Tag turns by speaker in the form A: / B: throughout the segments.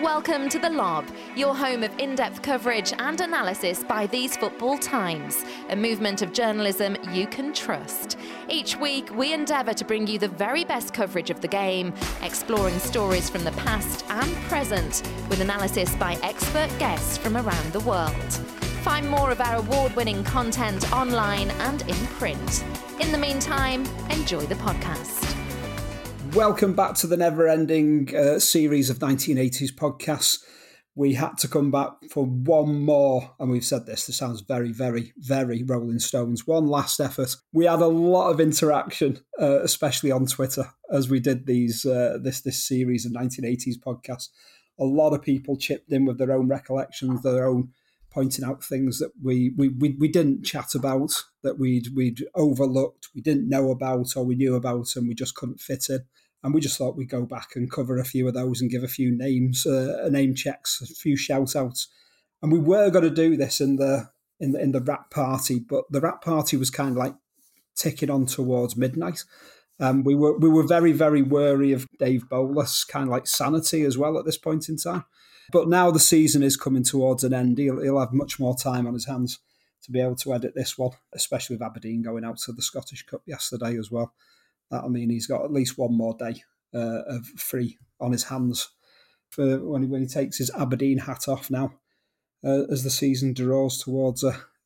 A: Welcome to The Lob, your home of in-depth coverage and analysis by these football times, a movement of journalism you can trust. Each week, we endeavour to bring you the very best coverage of the game, exploring stories from the past and present, with analysis by expert guests from around the world. Find more of our award-winning content online and in print. In the meantime, enjoy the podcast.
B: Welcome back to the never-ending series of 1980s podcasts. We had to come back for one more, and we've said this sounds very, very, very Rolling Stones. One last effort. We had a lot of interaction, especially on Twitter, as we did this series of 1980s podcasts. A lot of people chipped in with their own recollections, their own pointing out things that we didn't chat about, that we'd overlooked, we didn't know about, or we knew about, and we just couldn't fit in. And we just thought we'd go back and cover a few of those and give a few names, name checks, a few shout outs. And we were going to do this in the wrap party, but the wrap party was kind of like ticking on towards midnight. We were very, very wary of Dave Bowler's kind of like sanity as well at this point in time. But now the season is coming towards an end. He'll have much more time on his hands to be able to edit this one, especially with Aberdeen going out to the Scottish Cup yesterday as well. That'll mean he's got at least one more day of free on his hands for when he takes his Aberdeen hat off now, as the season draws towards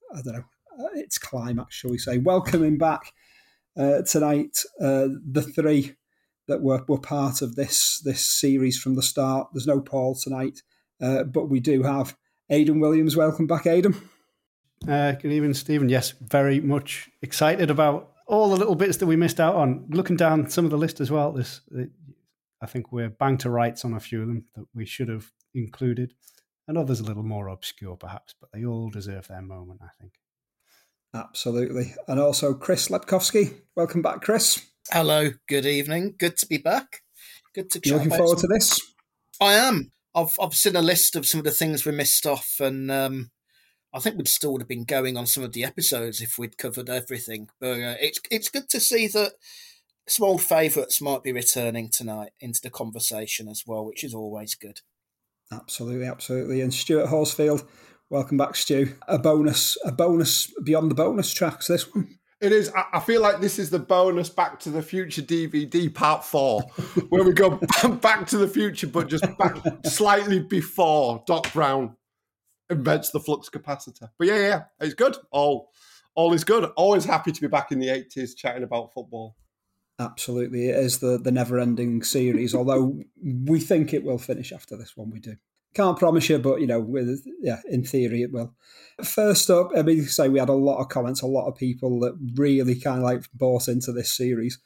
B: its climax, shall we say. Welcoming back tonight the three that were part of this series from the start. There's no Paul tonight, but we do have Aidan Williams. Welcome back, Aidan.
C: Good evening, Stephen. Yes, very much excited about all the little bits that we missed out on. Looking down some of the list as well, I think we're bang to rights on a few of them that we should have included, and others a little more obscure perhaps, but they all deserve their moment, I think.
B: Absolutely. And also Chris Lepkowski. Welcome back, Chris.
D: Hello, good evening. Good to be back. Good to chat.
B: You looking forward to this?
D: I am. I've seen a list of some of the things we missed off, and I think we'd still have been going on some of the episodes if we'd covered everything. But it's good to see that some old favourites might be returning tonight into the conversation as well, which is always good.
B: Absolutely, absolutely. And Stuart Horsfield, welcome back, Stu. A bonus beyond the bonus tracks, this one.
E: It is. I feel like this is the bonus Back to the Future DVD Part 4, where we go back to the future, but just back slightly before Doc Brown invents the flux capacitor. But yeah, it's good. All is good. Always happy to be back in the 80s chatting about football.
B: Absolutely. It is the never-ending series, although we think it will finish after this one. We do. Can't promise you, but, in theory it will. First up, I mean, say we had a lot of comments, a lot of people that really kind of like bought into this series.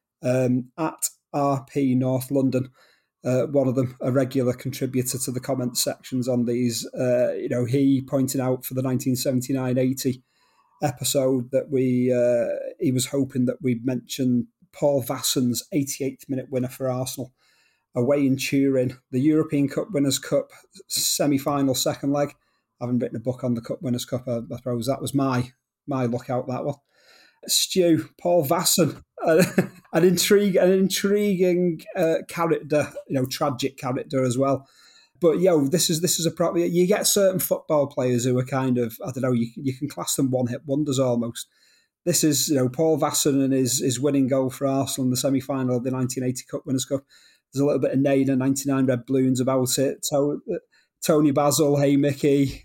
B: At RP North London, one of them, a regular contributor to the comment sections on these, he pointed out for the 1979-80 episode that he was hoping that we'd mention Paul Vassen's 88th minute winner for Arsenal away in Turin, the European Cup Winners' Cup semi-final second leg. I haven't written a book on the Cup Winners' Cup. I suppose that was my lookout, that one. Stu, Paul Vassen, an intriguing character, tragic character as well. But this is a proper. You get certain football players who are kind of, I don't know, you can class them one-hit wonders almost. This is Paul Vassen and his winning goal for Arsenal in the semi-final of the 1980 Cup Winners' Cup. There's a little bit of Nader 99 Red Balloons about it. Tony Basil, Hey Mickey.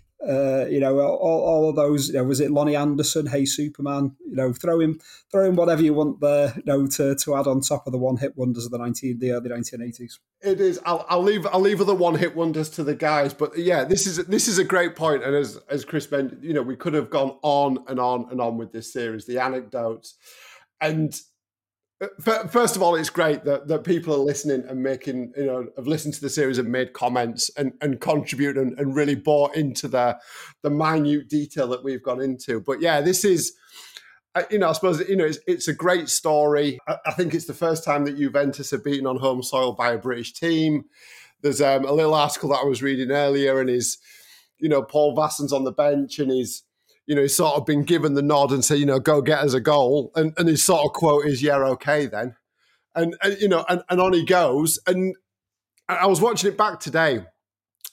B: All of those. Was it Lonnie Anderson? Hey Superman. Throw in whatever you want there. To add on top of the one-hit wonders of the early 1980s.
E: It is. I'll leave other one-hit wonders to the guys. But yeah, this is a great point. And as Chris mentioned, we could have gone on and on and on with this series, the anecdotes, and. First of all, it's great that people are listening and making, have listened to the series and made comments and contribute and really bought into the minute detail that we've gone into. But yeah, this is, I suppose, it's a great story. I think it's the first time that Juventus have beaten on home soil by a British team. There's a little article that I was reading earlier, and Paul Vassen's on the bench and he's sort of been given the nod and say, go get us a goal. And his sort of quote is, yeah, okay then. And on he goes. And I was watching it back today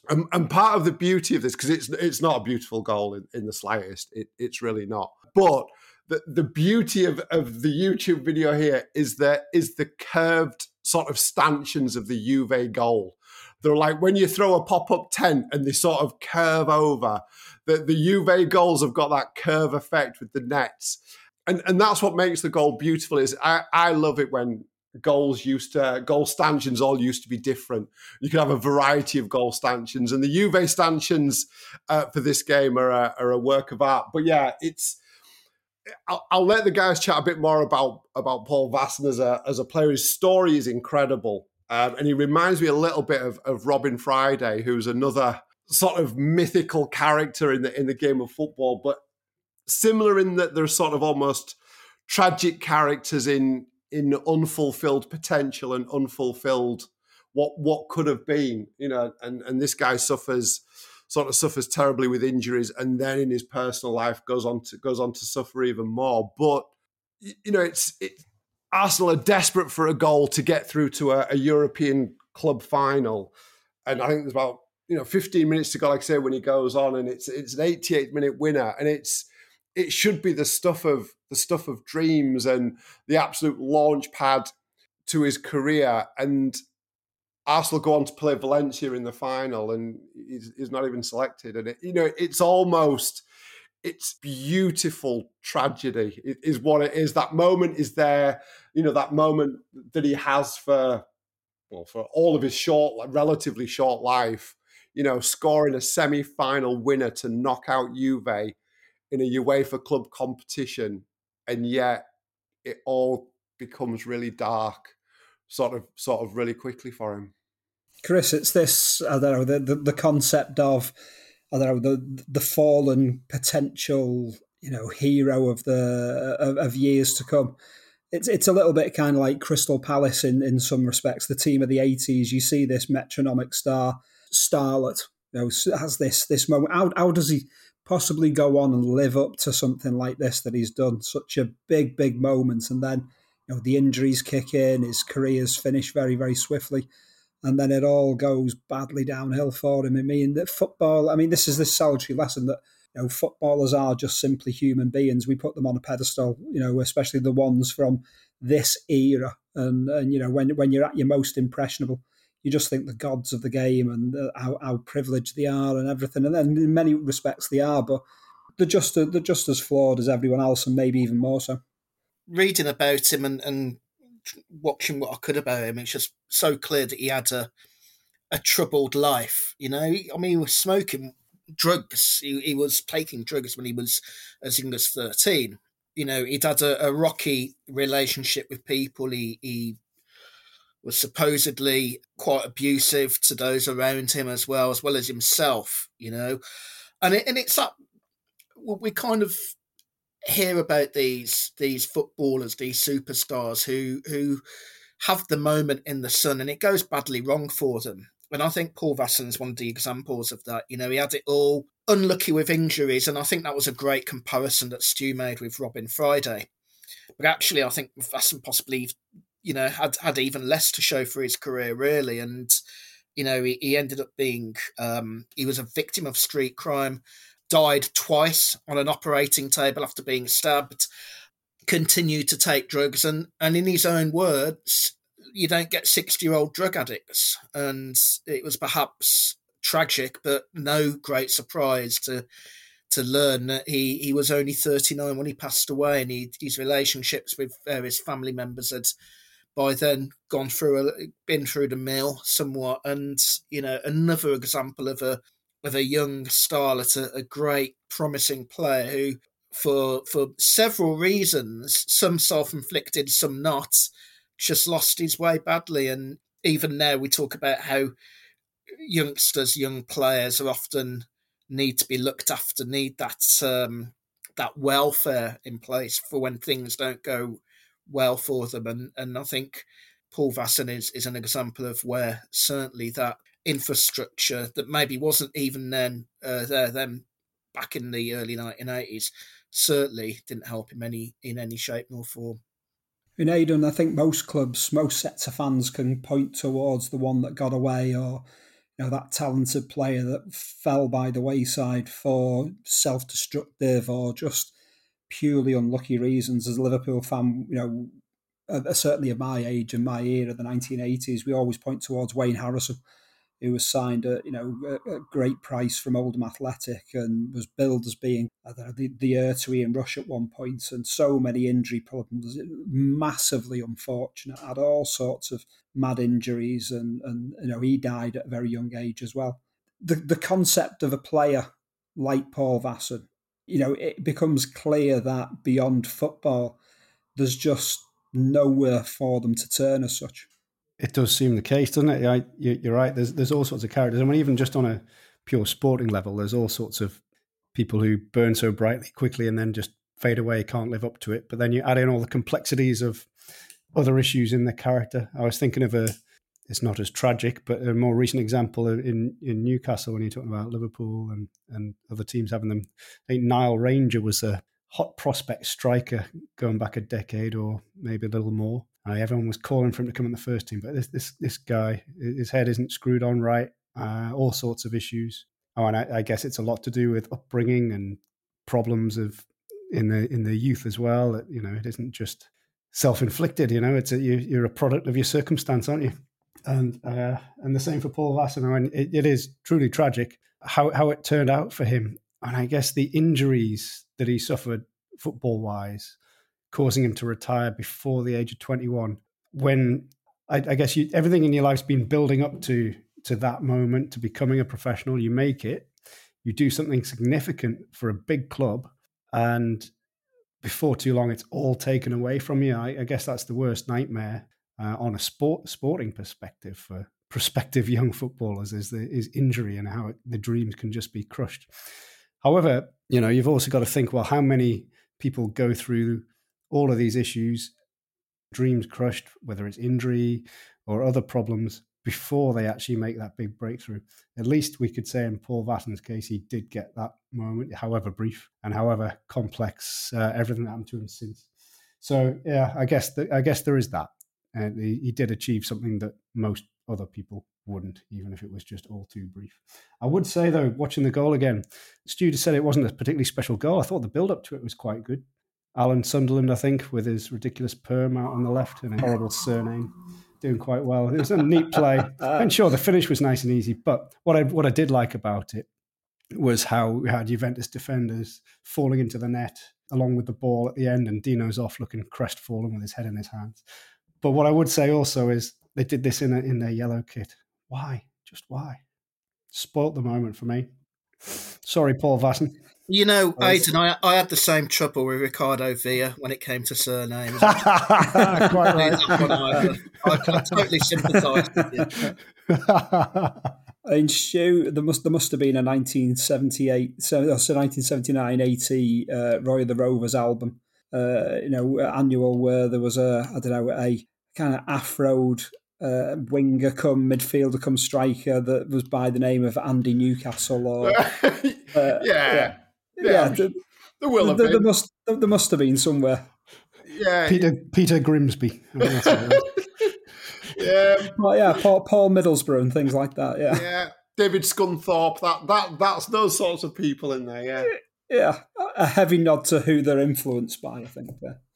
E: And part of the beauty of this, because it's not a beautiful goal in the slightest, it's really not. But the beauty of the YouTube video here is the curved sort of stanchions of the Juve goal. They're like when you throw a pop-up tent and they sort of curve over. The Juve goals have got that curve effect with the nets. And that's what makes the goal beautiful. Is I love it when goal stanchions all used to be different. You could have a variety of goal stanchions, and the Juve stanchions for this game are a work of art. But yeah, I'll let the guys chat a bit more about Paul Vasson as a player. His story is incredible, and he reminds me a little bit of Robin Friday, who's another sort of mythical character in the game of football, but similar in that they're sort of almost tragic characters in unfulfilled potential and unfulfilled what could have been, and this guy suffers terribly with injuries, and then in his personal life goes on to suffer even more. But it's Arsenal are desperate for a goal to get through to a European club final, and I think there's about 15 minutes to go, like I say, when he goes on, and it's an 88-minute winner, and it should be the stuff of dreams and the absolute launch pad to his career. And Arsenal go on to play Valencia in the final, and he's not even selected. And it's beautiful tragedy. It is what it is. That moment is there. That moment that he has for all of his relatively short life. Scoring a semi-final winner to knock out Juve in a UEFA club competition, and yet it all becomes really dark, sort of really quickly for him.
B: Chris, it's this, I don't know, the concept of, I don't know, the fallen potential, hero of years to come. It's a little bit kind of like Crystal Palace in some respects, the team of the 80s. You see this metronomic starlet, has this moment. How does he possibly go on and live up to something like this that he's done? Such a big moment, and then the injuries kick in, his career's finished very, very swiftly, and then it all goes badly downhill for him. I mean, that football, this is this salutary lesson that footballers are just simply human beings. We put them on a pedestal, especially the ones from this era, and when you're at your most impressionable, you just think the gods of the game and how privileged they are and everything. And then in many respects they are, but they're just as flawed as everyone else, and maybe even more so.
D: Reading about him and watching what I could about him, it's just so clear that he had a troubled life. He was smoking drugs. He was taking drugs when he was as young as 13. He'd had a rocky relationship with people. He was supposedly quite abusive to those around him as well as himself, and it's that we kind of hear about these footballers, these superstars who have the moment in the sun and it goes badly wrong for them. And I think Paul Vasson is one of the examples of that. He had it all, unlucky with injuries, and I think that was a great comparison that Stu made with Robin Friday. But actually, I think Vasson possibly had even less to show for his career, really. And, he ended up being, he was a victim of street crime, died twice on an operating table after being stabbed, continued to take drugs. And in his own words, you don't get 60-year-old drug addicts. And it was perhaps tragic, but no great surprise to learn that he was only 39 when he passed away, and his relationships with various family members had by then been through the mill somewhat. And another example of a young starlet, a great promising player who for several reasons, some self-inflicted, some not, just lost his way badly. And even now we talk about how young players are often need to be looked after, need that welfare in place for when things don't go well for them. And I think Paul Vasson is an example of where certainly that infrastructure that maybe wasn't even then back in the early 1980s certainly didn't help him in any shape nor form.
B: In Aidan, I think most clubs, most sets of fans can point towards the one that got away, or that talented player that fell by the wayside for self-destructive or just purely unlucky reasons. As a Liverpool fan, certainly of my age and my era, the 1980s, we always point towards Wayne Harrison, who was signed at a great price from Oldham Athletic and was billed as being the heir to Ian Rush at one point, and so many injury problems, massively unfortunate, had all sorts of mad injuries, and he died at a very young age as well. The concept of a player like Paul Vasson, it becomes clear that beyond football, there's just nowhere for them to turn as such.
C: It does seem the case, doesn't it? You're right. There's all sorts of characters. I mean, even just on a pure sporting level, there's all sorts of people who burn so brightly quickly and then just fade away, can't live up to it. But then you add in all the complexities of other issues in the character. I was thinking of it's not as tragic, but a more recent example in Newcastle when you're talking about Liverpool and other teams having them. I think Nile Ranger was a hot prospect striker going back a decade or maybe a little more. Everyone was calling for him to come in the first team, but this guy, his head isn't screwed on right. All sorts of issues. And I guess it's a lot to do with upbringing and problems in the youth as well. It isn't just self-inflicted. You're a product of your circumstance, aren't you? And the same for Paul Vasson. I mean, it is truly tragic how it turned out for him. And I guess the injuries that he suffered football-wise, causing him to retire before the age of 21, when I guess everything in your life's been building up to that moment, to becoming a professional. You make it, you do something significant for a big club, and before too long, it's all taken away from you. I guess that's the worst nightmare on a sporting perspective for prospective young footballers is injury and how the dreams can just be crushed. However, you've also got to think, well, how many people go through all of these issues, dreams crushed, whether it's injury or other problems, before they actually make that big breakthrough. At least we could say in Paul Vasson's case, he did get that moment, however brief and however complex, everything that happened to him since. So, yeah, I guess there is that. And he did achieve something that most other people wouldn't, even if it was just all too brief. I would say, though, watching the goal again, Stu said it wasn't a particularly special goal. I thought the build-up to it was quite good. Alan Sunderland, I think, with his ridiculous perm out on the left and a horrible surname, doing quite well. It was a neat play. And sure, the finish was nice and easy. But what I did like about it was how we had Juventus defenders falling into the net along with the ball at the end, and Dino's off looking crestfallen with his head in his hands. But what I would say also is they did this in their yellow kit. Why? Just why? Spoilt the moment for me. Sorry, Paul Vasson.
D: Aidan, I had the same trouble with Ricardo Villa when it came to surnames.
C: Quite right.
D: I totally sympathise with you.
B: In Stu, there must have been a 1979 80 Roy of the Rovers album, annual, where there was a kind of afroed winger come midfielder come striker that was by the name of Andy Newcastle or
E: yeah. There will have been.
B: There must have been somewhere.
E: Yeah,
C: Peter Grimsby.
E: Yeah,
B: Paul Middlesbrough and things like that.
E: Yeah, David Scunthorpe. That's those sorts of people in there.
B: Yeah, a heavy nod to who they're influenced by, I think.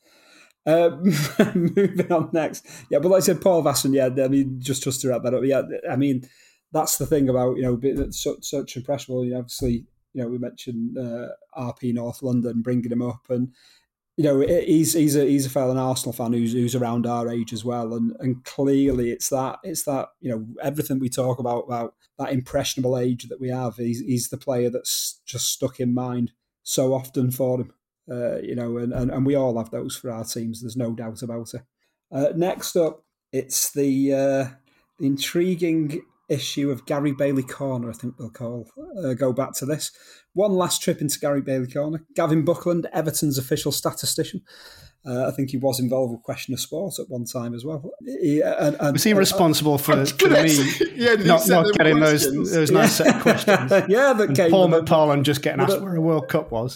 B: Moving on next. Yeah, but like I said, Paul Vasson. Yeah, I mean, just to wrap that up. Yeah, I mean, that's the thing about such impressionable. Obviously, we mentioned RP North London, bringing him up, and he's a fellow Arsenal fan who's around our age as well, and clearly it's that everything we talk about that impressionable age that we have. He's the player that's just stuck in mind so often for him, and we all have those for our teams. There's no doubt about it. Next up, it's the intriguing issue of Gary Bailey Corner, I think we'll go back to this. One last trip into Gary Bailey Corner. Gavin Buckland, Everton's official statistician, I think he was involved with Question of Sport at one time as well.
C: Was he responsible for me not getting those nice set of questions?
B: That came.
C: Paul McParlin just getting asked where a World Cup was.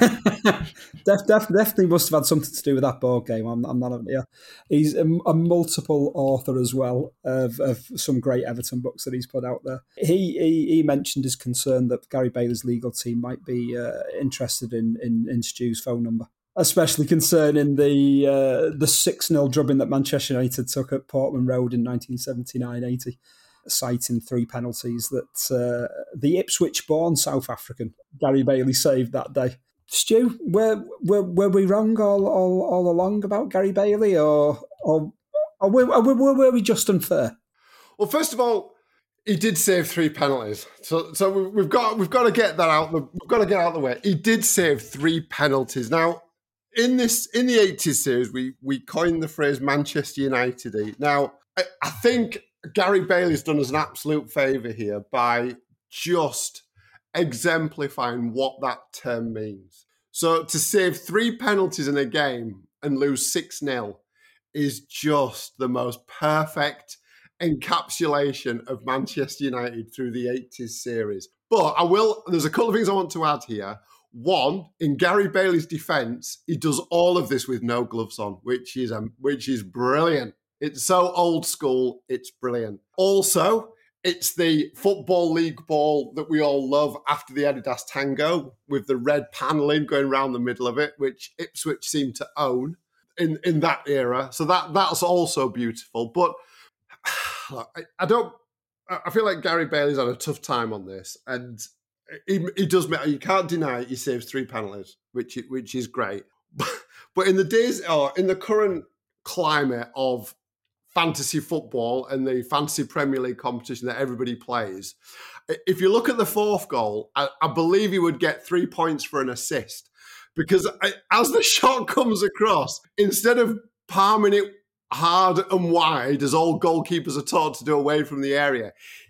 B: Definitely must have had something to do with that board game. I'm not. Yeah, he's a multiple author as well of some great Everton books that he's put out there. He mentioned his concern that Gary Bailey's legal team might be interested in Stu's phone number, especially concerning the 6-0 drubbing that Manchester United took at Portman Road in 1979-80, citing 3 penalties that the Ipswich-born South African Gary Bailey saved that day. Stu, were we wrong all along about Gary Bailey, or were we just unfair?
E: Well, first of all, he did save 3 penalties, so we've got to get that out. We've got to get out of the way. He did save 3 penalties. Now, in the 80s series, we coined the phrase Manchester United. Now, I think Gary Bailey's done us an absolute favour here by just exemplifying what that term means. So to save 3 penalties in a game and lose 6-0 is just the most perfect encapsulation of Manchester United through the 80s series. But there's a couple of things I want to add here. One, in Gary Bailey's defence, he does all of this with no gloves on, which is brilliant. It's so old school, it's brilliant. Also, it's the Football League ball that we all love after the Adidas Tango, with the red panelling going around the middle of it, which Ipswich seemed to own in that era. So that's also beautiful. But I feel like Gary Bailey's had a tough time on this, and he does. You can't deny it. He saves 3 penalties, which is great. But in the current climate of fantasy football and the fantasy Premier League competition that everybody plays, if you look at the 4th goal, I believe he would get 3 points for an assist, because as the shot comes across, instead of palming it hard and wide as all goalkeepers are taught to do away from the area,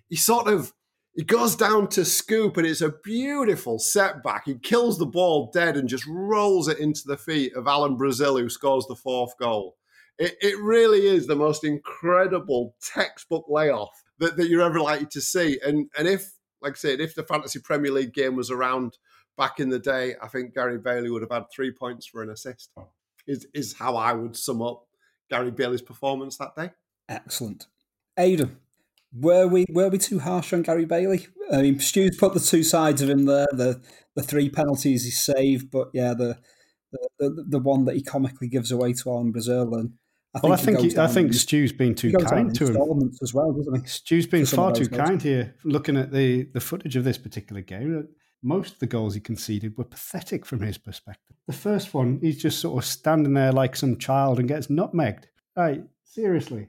E: he goes down to scoop, and it's a beautiful setback. He kills the ball dead and just rolls it into the feet of Alan Brazil, who scores the 4th goal. It really is the most incredible textbook layoff that you're ever likely to see. And if, like I said, if the Fantasy Premier League game was around back in the day, I think Gary Bailey would have had 3 points for an assist, is how I would sum up Gary Bailey's performance that day.
B: Excellent. Aidan, were we too harsh on Gary Bailey? I mean, Stu's put the 2 sides of him there, the 3 penalties he saved, but yeah, the one that he comically gives away to Alan Brazil. And I
C: think Stu's been too kind to him
B: as well, doesn't he?
C: Stu's been far too kind here. Looking at the footage of this particular game, most of the goals he conceded were pathetic from his perspective. The first one, he's just sort of standing there like some child and gets nutmegged. Right, seriously.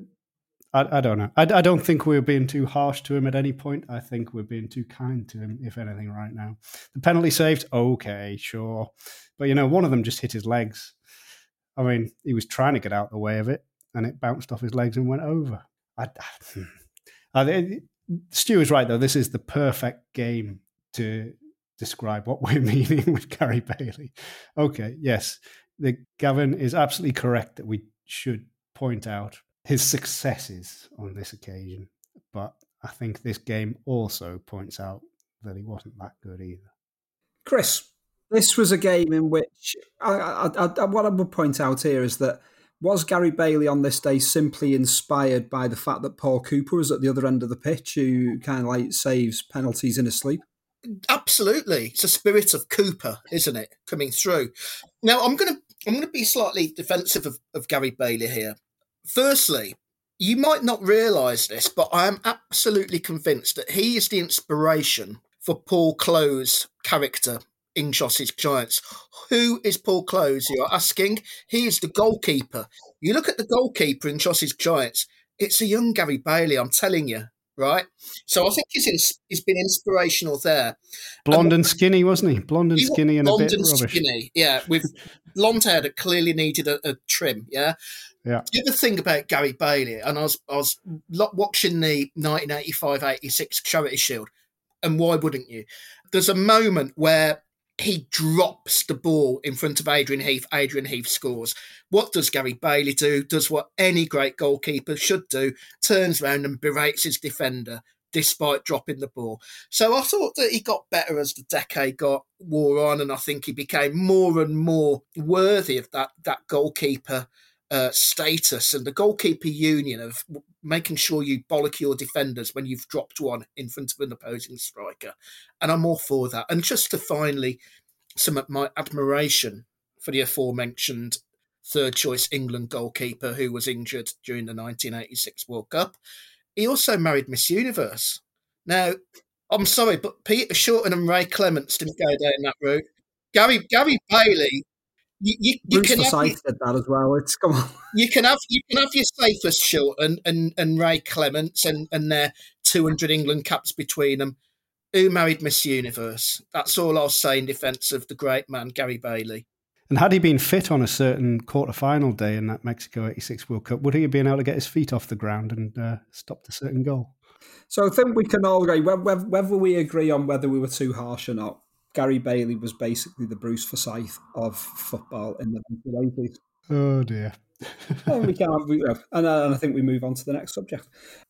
C: I don't know. I don't think we're being too harsh to him at any point. I think we're being too kind to him, if anything, right now. The penalty saved, okay, sure. But, one of them just hit his legs. I mean, he was trying to get out the way of it, and it bounced off his legs and went over. Stu is right, though. This is the perfect game to describe what we're meaning with Gary Bailey. Okay, yes, Gavin is absolutely correct that we should point out his successes on this occasion. But I think this game also points out that he wasn't that good either.
B: Chris, this was a game in which what I would point out here is that was Gary Bailey on this day simply inspired by the fact that Paul Cooper was at the other end of the pitch, who kind of like saves penalties in his sleep?
D: Absolutely. It's a spirit of Cooper, isn't it, coming through? Now, I'm going to be slightly defensive of Gary Bailey here. Firstly, you might not realise this, but I am absolutely convinced that he is the inspiration for Paul Close's character in Joss's Giants. Who is Paul Close, you're asking? He is the goalkeeper. You look at the goalkeeper in Joss's Giants, it's a young Gary Bailey, I'm telling you, right? So I think he's been inspirational there.
C: Blonde and skinny, wasn't he? Blonde and skinny and a bit rubbish. Blonde and skinny,
D: yeah, with blonde hair that clearly needed a trim, yeah?
C: Yeah.
D: The other thing about Gary Bailey, and I was watching the 1985-86 Charity Shield, and why wouldn't you? There's a moment where he drops the ball in front of Adrian Heath. Adrian Heath scores. What does Gary Bailey do? Does what any great goalkeeper should do, turns around and berates his defender despite dropping the ball. So I thought that he got better as the decade wore on, and I think he became more and more worthy of that goalkeeper status and the goalkeeper union of making sure you bollock your defenders when you've dropped one in front of an opposing striker. And I'm all for that. And just to finally sum up my admiration for the aforementioned third choice England goalkeeper who was injured during the 1986 World Cup, he also married Miss Universe. Now, I'm sorry, but Peter Shorten and Ray Clements didn't go down that route. Gary Bailey, you can have
B: did that as well. Come on.
D: You can have your safest Shorten and Ray Clements and their 200 England caps between them. Who married Miss Universe? That's all I'll say in defence of the great man Gary Bailey.
C: And had he been fit on a certain quarter-final day in that Mexico 86 World Cup, would he have been able to get his feet off the ground and stopped a certain goal?
B: So I think we can all agree, whether we agree on whether we were too harsh or not, Gary Bailey was basically the Bruce Forsyth of football in the 1980s.
C: Oh, dear.
B: Well, we can have, and I think we move on to the next subject.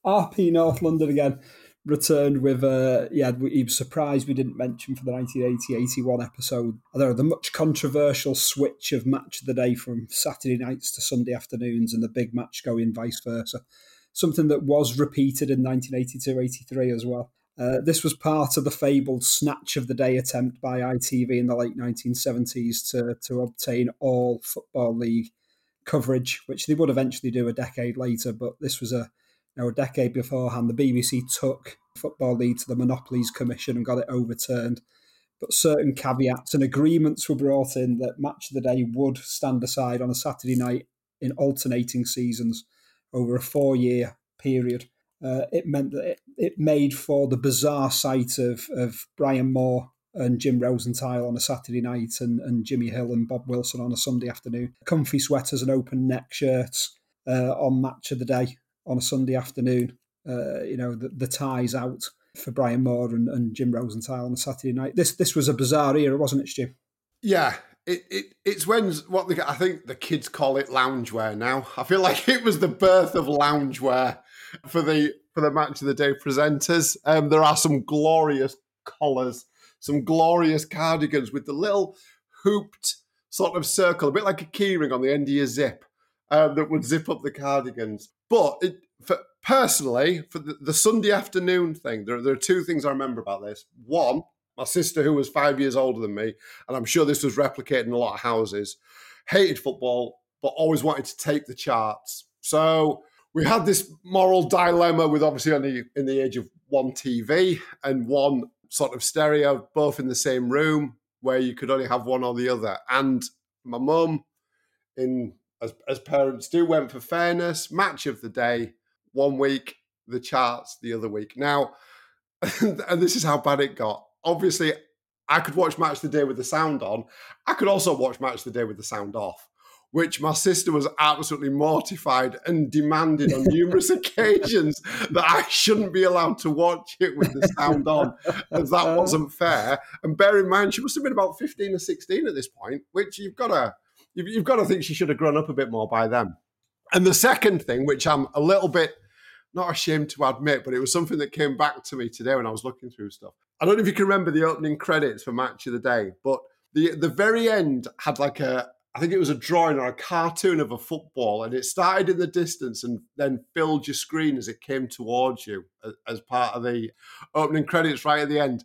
B: RP North London again returned with, he was surprised we didn't mention for the 1980-81 episode, the much controversial switch of match of the day from Saturday nights to Sunday afternoons and the big match going vice versa. Something that was repeated in 1982-83 as well. This was part of the fabled Snatch of the Day attempt by ITV in the late 1970s to obtain all Football League coverage, which they would eventually do a decade later, but this was a decade beforehand. The BBC took Football League to the Monopolies Commission and got it overturned. But certain caveats and agreements were brought in that Match of the Day would stand aside on a Saturday night in alternating seasons over a 4-year period. It meant that it made for the bizarre sight of Brian Moore and Jim Rosenthal on a Saturday night and Jimmy Hill and Bob Wilson on a Sunday afternoon. Comfy sweaters and open neck shirts on Match of the Day on a Sunday afternoon. The ties out for Brian Moore and Jim Rosenthal on a Saturday night. This was a bizarre era, wasn't it, Stu?
E: Yeah. It's when I think the kids call it loungewear now. I feel like it was the birth of loungewear for the Match of the Day presenters. There are some glorious collars, some glorious cardigans with the little hooped sort of circle, a bit like a keyring on the end of your zip, that would zip up the cardigans. But personally, for the Sunday afternoon thing, there are two things I remember about this. One, my sister, who was 5 years older than me, and I'm sure this was replicated in a lot of houses, hated football, but always wanted to tape the charts. So we had this moral dilemma with obviously only in the age of one TV and one sort of stereo, both in the same room, where you could only have one or the other. And my mum, as parents do, went for fairness, Match of the Day, 1 week, the charts the other week. Now, and this is how bad it got. Obviously, I could watch Match of the Day with the sound on. I could also watch Match of the Day with the sound off, which my sister was absolutely mortified and demanded on numerous occasions that I shouldn't be allowed to watch it with the sound on, as that wasn't fair. And bear in mind, she must have been about 15 or 16 at this point, which you've got to think she should have grown up a bit more by then. And the second thing, which I'm a little bit not ashamed to admit, but it was something that came back to me today when I was looking through stuff. I don't know if you can remember the opening credits for Match of the Day, but the very end had like I think it was a drawing or a cartoon of a football, and it started in the distance and then filled your screen as it came towards you as part of the opening credits right at the end.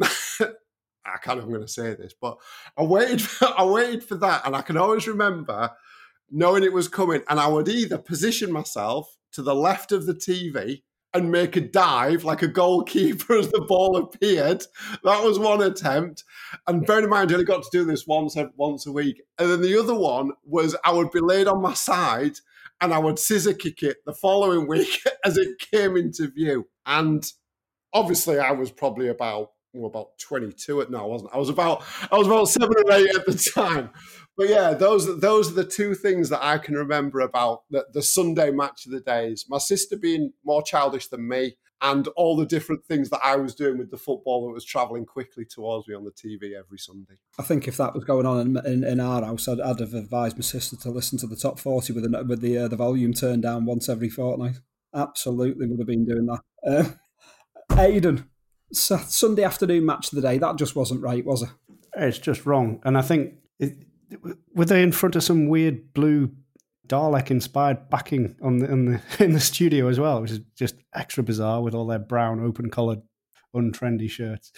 E: I can't even going to say this, but I waited for that, and I can always remember knowing it was coming, and I would either position myself to the left of the TV and make a dive like a goalkeeper as the ball appeared. That was one attempt. And bear in mind, I only got to do this once a week. And then the other one was I would be laid on my side and I would scissor kick it the following week as it came into view. And obviously I was probably about 22. No, I wasn't. I was about 7 or 8 at the time. But yeah, those are the two things that I can remember about the Sunday Match of the Days. My sister being more childish than me, and all the different things that I was doing with the football that was travelling quickly towards me on the TV every Sunday.
B: I think if that was going on in our house, I'd have advised my sister to listen to the top 40 with the volume turned down once every fortnight. Absolutely would have been doing that. Aidan, Sunday afternoon match of the day, that just wasn't right, was it?
C: It's just wrong. And I think, were they in front of some weird blue Dalek-inspired backing in the studio as well, which is just extra bizarre with all their brown, open-collared, untrendy shirts.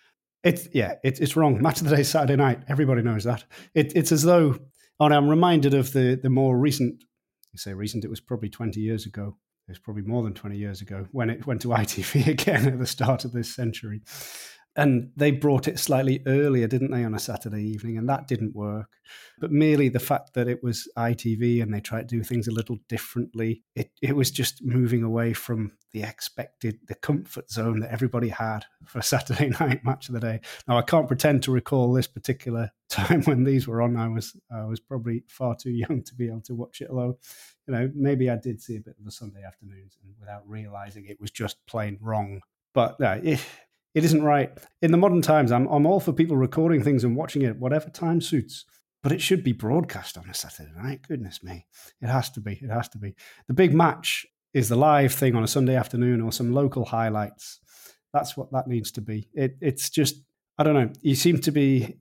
C: It's wrong. Match of the day Saturday night. Everybody knows that. It's as though, I'm reminded of the more recent. You say recent? It was probably 20 years ago. It was probably more than 20 years ago when it went to ITV again at the start of this century. And they brought it slightly earlier, didn't they, on a Saturday evening? And that didn't work. But merely the fact that it was ITV and they tried to do things a little differently, it was just moving away from the comfort zone that everybody had for a Saturday night match of the day. Now, I can't pretend to recall this particular time when these were on. I was probably far too young to be able to watch it, although, maybe I did see a bit of the Sunday afternoons and without realising it was just plain wrong. But it isn't right. In the modern times, I'm all for people recording things and watching it whatever time suits. But it should be broadcast on a Saturday night. Goodness me. It has to be. It has to be. The big match is the live thing on a Sunday afternoon or some local highlights. That's what that needs to be. It's just, I don't know. It seems to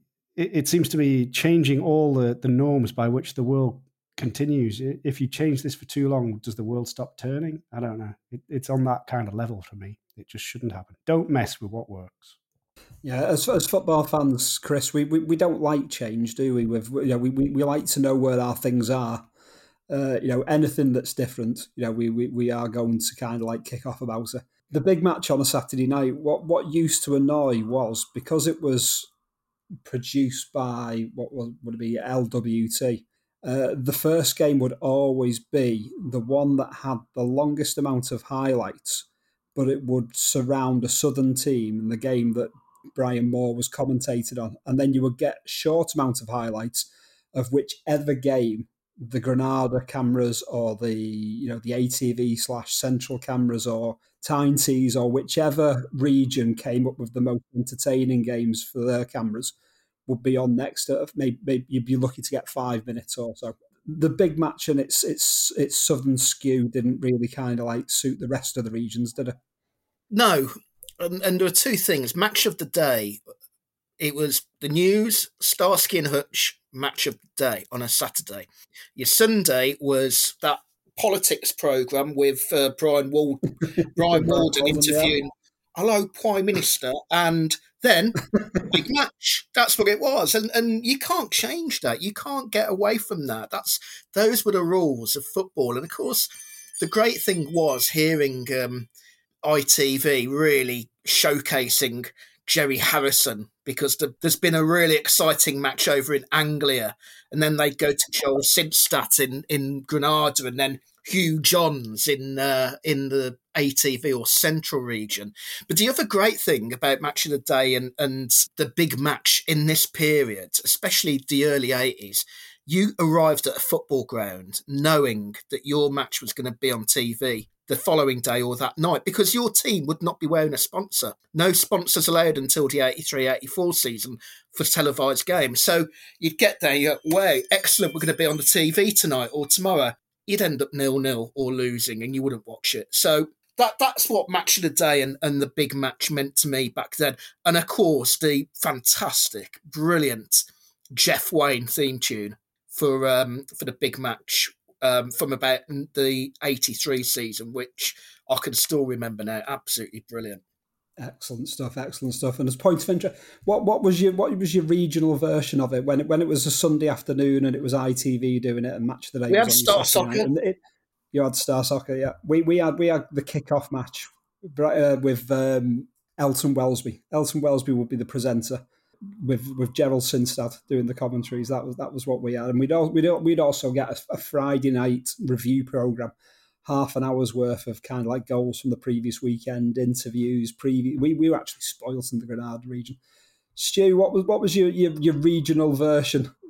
C: be changing all the norms by which the world continues. If you change this for too long, does the world stop turning? I don't know. It's on that kind of level for me. It just shouldn't happen. Don't mess with what works.
B: Yeah, as football fans, Chris, we don't like change, do we? We like to know where our things are. Anything that's different, we are going to kind of like kick off about it. The big match on a Saturday night, what used to annoy was because it was produced by would it be LWT. The first game would always be the one that had the longest amount of highlights, but it would surround a Southern team in the game that Brian Moore was commentated on. And then you would get a short amount of highlights of whichever game the Granada cameras or the ATV / Central cameras or Tyne-Tees or whichever region came up with the most entertaining games for their cameras would be on next. Maybe you'd be lucky to get 5 minutes or so. The big match and its southern skew didn't really kind of like suit the rest of the regions, did it?
D: No, and there are two things. Match of the day, it was the news, Starsky and Hutch match of the day on a Saturday. Your Sunday was that politics programme with Brian Walden interviewing, hello, Prime Minister, and then big match. That's what it was. And you can't change that. You can't get away from that. Those were the rules of football. And of course, the great thing was hearing ITV really showcasing Jerry Harrison, because there's been a really exciting match over in Anglia, and then they'd go to Joel Simpstadt in Granada, and then Hugh Johns in the ATV or Central region. But the other great thing about Match of the Day and the big match in this period, especially the early 80s, you arrived at a football ground knowing that your match was going to be on TV the following day or that night, because your team would not be wearing a sponsor. No sponsors allowed until the 83-84 season for televised games. So you'd get there, you're, wow, excellent, we're going to be on the TV tonight or tomorrow. You'd end up 0-0 or losing and you wouldn't watch it. So that's what Match of the Day and the big match meant to me back then. And of course, the fantastic, brilliant Jeff Wayne theme tune for the big match from about the 83 season, which I can still remember now. Absolutely brilliant.
B: Excellent stuff. And as point of interest, what was your regional version of it when it was a Sunday afternoon and it was ITV doing it and Match of the Day?
D: We had Star Soccer.
B: You had Star Soccer, yeah. We had the kick-off match with Elton Welsby. Elton Welsby would be the presenter with Gerald Sinstad doing the commentaries. That was what we had, and we'd also get a Friday night review program, half an hour's worth of kind of like goals from the previous weekend, interviews, preview. We were actually spoilt in the Granada region. Stu, what was your regional version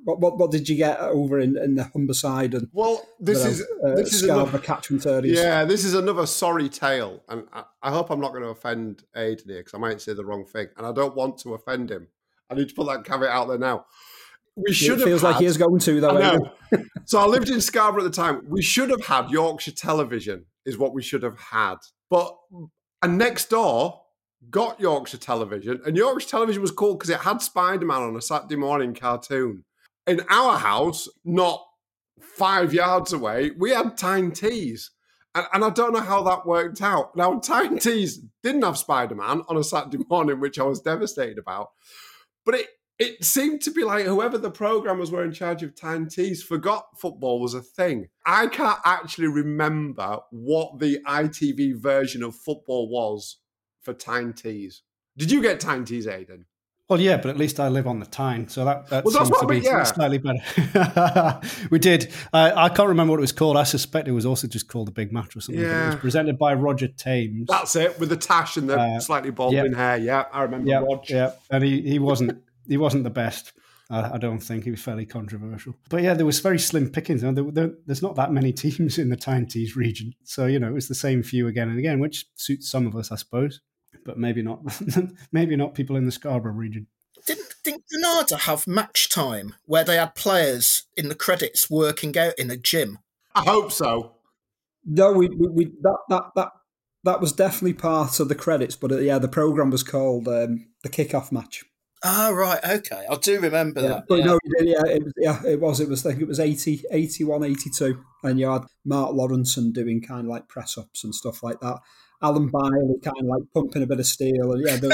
B: What did you get over in the Humberside and
E: this is
B: Scarborough catchment areas?
E: Yeah, this is another sorry tale, and I hope I'm not going to offend Aidan here because I might say the wrong thing, and I don't want to offend him. I need to put that caveat out there now.
B: It feels like he is going to, though.
E: I know. So I lived in Scarborough at the time. We should have had Yorkshire Television, is what we should have had. And next door got Yorkshire Television, and Yorkshire Television was cool because it had Spider-Man on a Saturday morning cartoon. In our house, not 5 yards away, we had Tyne Tees. And I don't know how that worked out. Now, Tyne Tees didn't have Spider-Man on a Saturday morning, which I was devastated about. But it seemed to be like whoever the programmers were in charge of Tyne Tees forgot football was a thing. I can't actually remember what the ITV version of football was for Tyne Tees. Did you get Tyne Tees, Aidan?
C: Well, yeah, but at least I live on the Tyne, so that
E: seems
C: to be slightly better. We did. I can't remember what it was called. I suspect it was also just called The Big Match or something. Yeah. It was presented by Roger Thames.
E: That's it, with the tash and the slightly balding hair. Yeah, I remember Roger.
C: Yeah, and he wasn't the best. I don't think. He was fairly controversial. But yeah, there was very slim pickings. There's not that many teams in the Tyne Tees region. So, it was the same few again and again, which suits some of us, I suppose. But maybe not. Maybe not people in the Scarborough region.
D: Didn't Granada have match time where they had players in the credits working out in a gym?
E: I hope so.
B: No, that was definitely part of the credits. But the program was called the Kickoff Match.
D: Ah, right, okay. I do remember that.
B: But no, it was. I think it was 80, 81, 82. And you had Mark Lawrenson doing kind of like press-ups and stuff like that. Alan Biley kind of like pumping a bit of steel.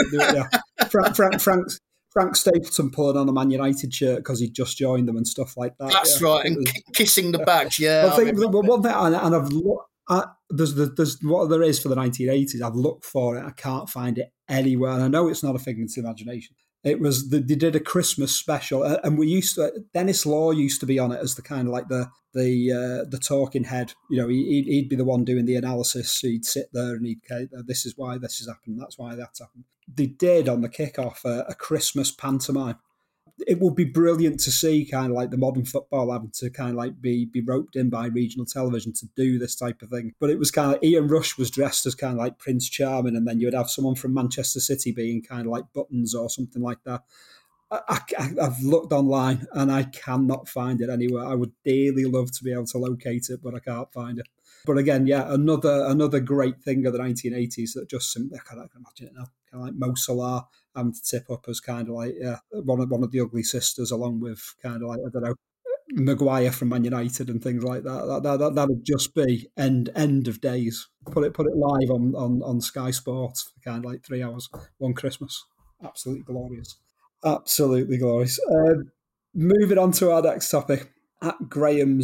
B: And Frank Stapleton pulling on a Man United shirt because he'd just joined them and stuff like that.
D: That's right, and kissing the badge, yeah.
B: I think one thing, and I've looked there's what there is for the 1980s. I've looked for it. I can't find it anywhere. And I know it's not a figment of imagination. It was they did a Christmas special, and Dennis Law used to be on it as the kind of like the talking head. He'd be the one doing the analysis. He'd sit there and he'd say, "This is why this has happened. That's why that's happened." They did on the kickoff a Christmas pantomime. It would be brilliant to see kind of like the modern football having to kind of like be roped in by regional television to do this type of thing. But it was kind of Ian Rush was dressed as kind of like Prince Charming, and then you would have someone from Manchester City being kind of like Buttons or something like that. I've looked online and I cannot find it anywhere. I would dearly love to be able to locate it, but I can't find it. But again, another great thing of the 1980s that just I can't imagine it now. Kind of like Mo Salah having to tip up as kind of like one of the Ugly Sisters, along with kind of like, I don't know, Maguire from Man United and things like that. That would just be end of days. Put it live on Sky Sports for kind of like 3 hours one Christmas. Absolutely glorious. Absolutely glorious. Moving on to our next topic. At Graham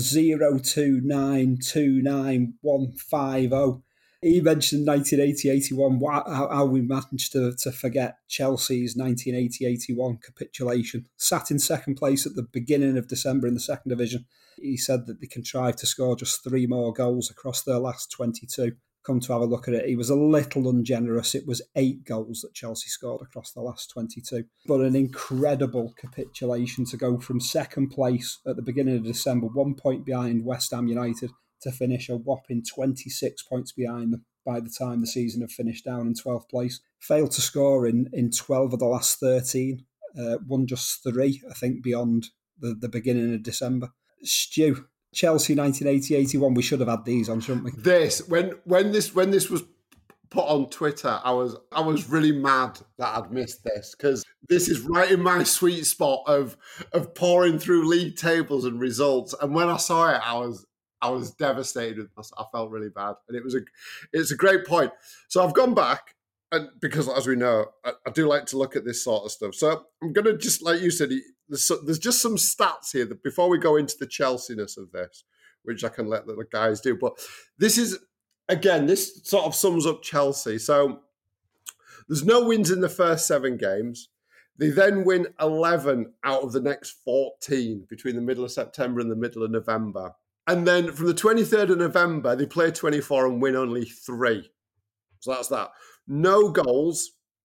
B: 02929150. He mentioned 1980-81, how we managed to forget Chelsea's 1980-81 capitulation. Sat in second place at the beginning of December in the second division. He said that they contrived to score just 3 more goals across their last 22. Come to have a look at it, he was a little ungenerous. It was 8 goals that Chelsea scored across the last 22. But an incredible capitulation to go from second place at the beginning of December, 1 point behind West Ham United, to finish a whopping 26 points behind them by the time the season had finished, down in 12th place. Failed to score in 12 of the last 13. Won just 3, I think, beyond the beginning of December. Stu, Chelsea 1980-81, we should have had these on, shouldn't we?
E: When this was put on Twitter, I was really mad that I'd missed this, because this is right in my sweet spot of pouring through league tables and results. And when I saw it, I was devastated. I felt really bad, and it's a great point. So I've gone back, and because as we know, I do like to look at this sort of stuff. So I'm going to just, like you said, there's just some stats here that before we go into the Chelsea-ness of this, which I can let the guys do. But this is, again, this sort of sums up Chelsea. So there's no wins in the first 7 games. They then win 11 out of the next 14 between the middle of September and the middle of November. And then from the 23rd of November, they play 24 and win only 3. So that's that. No goals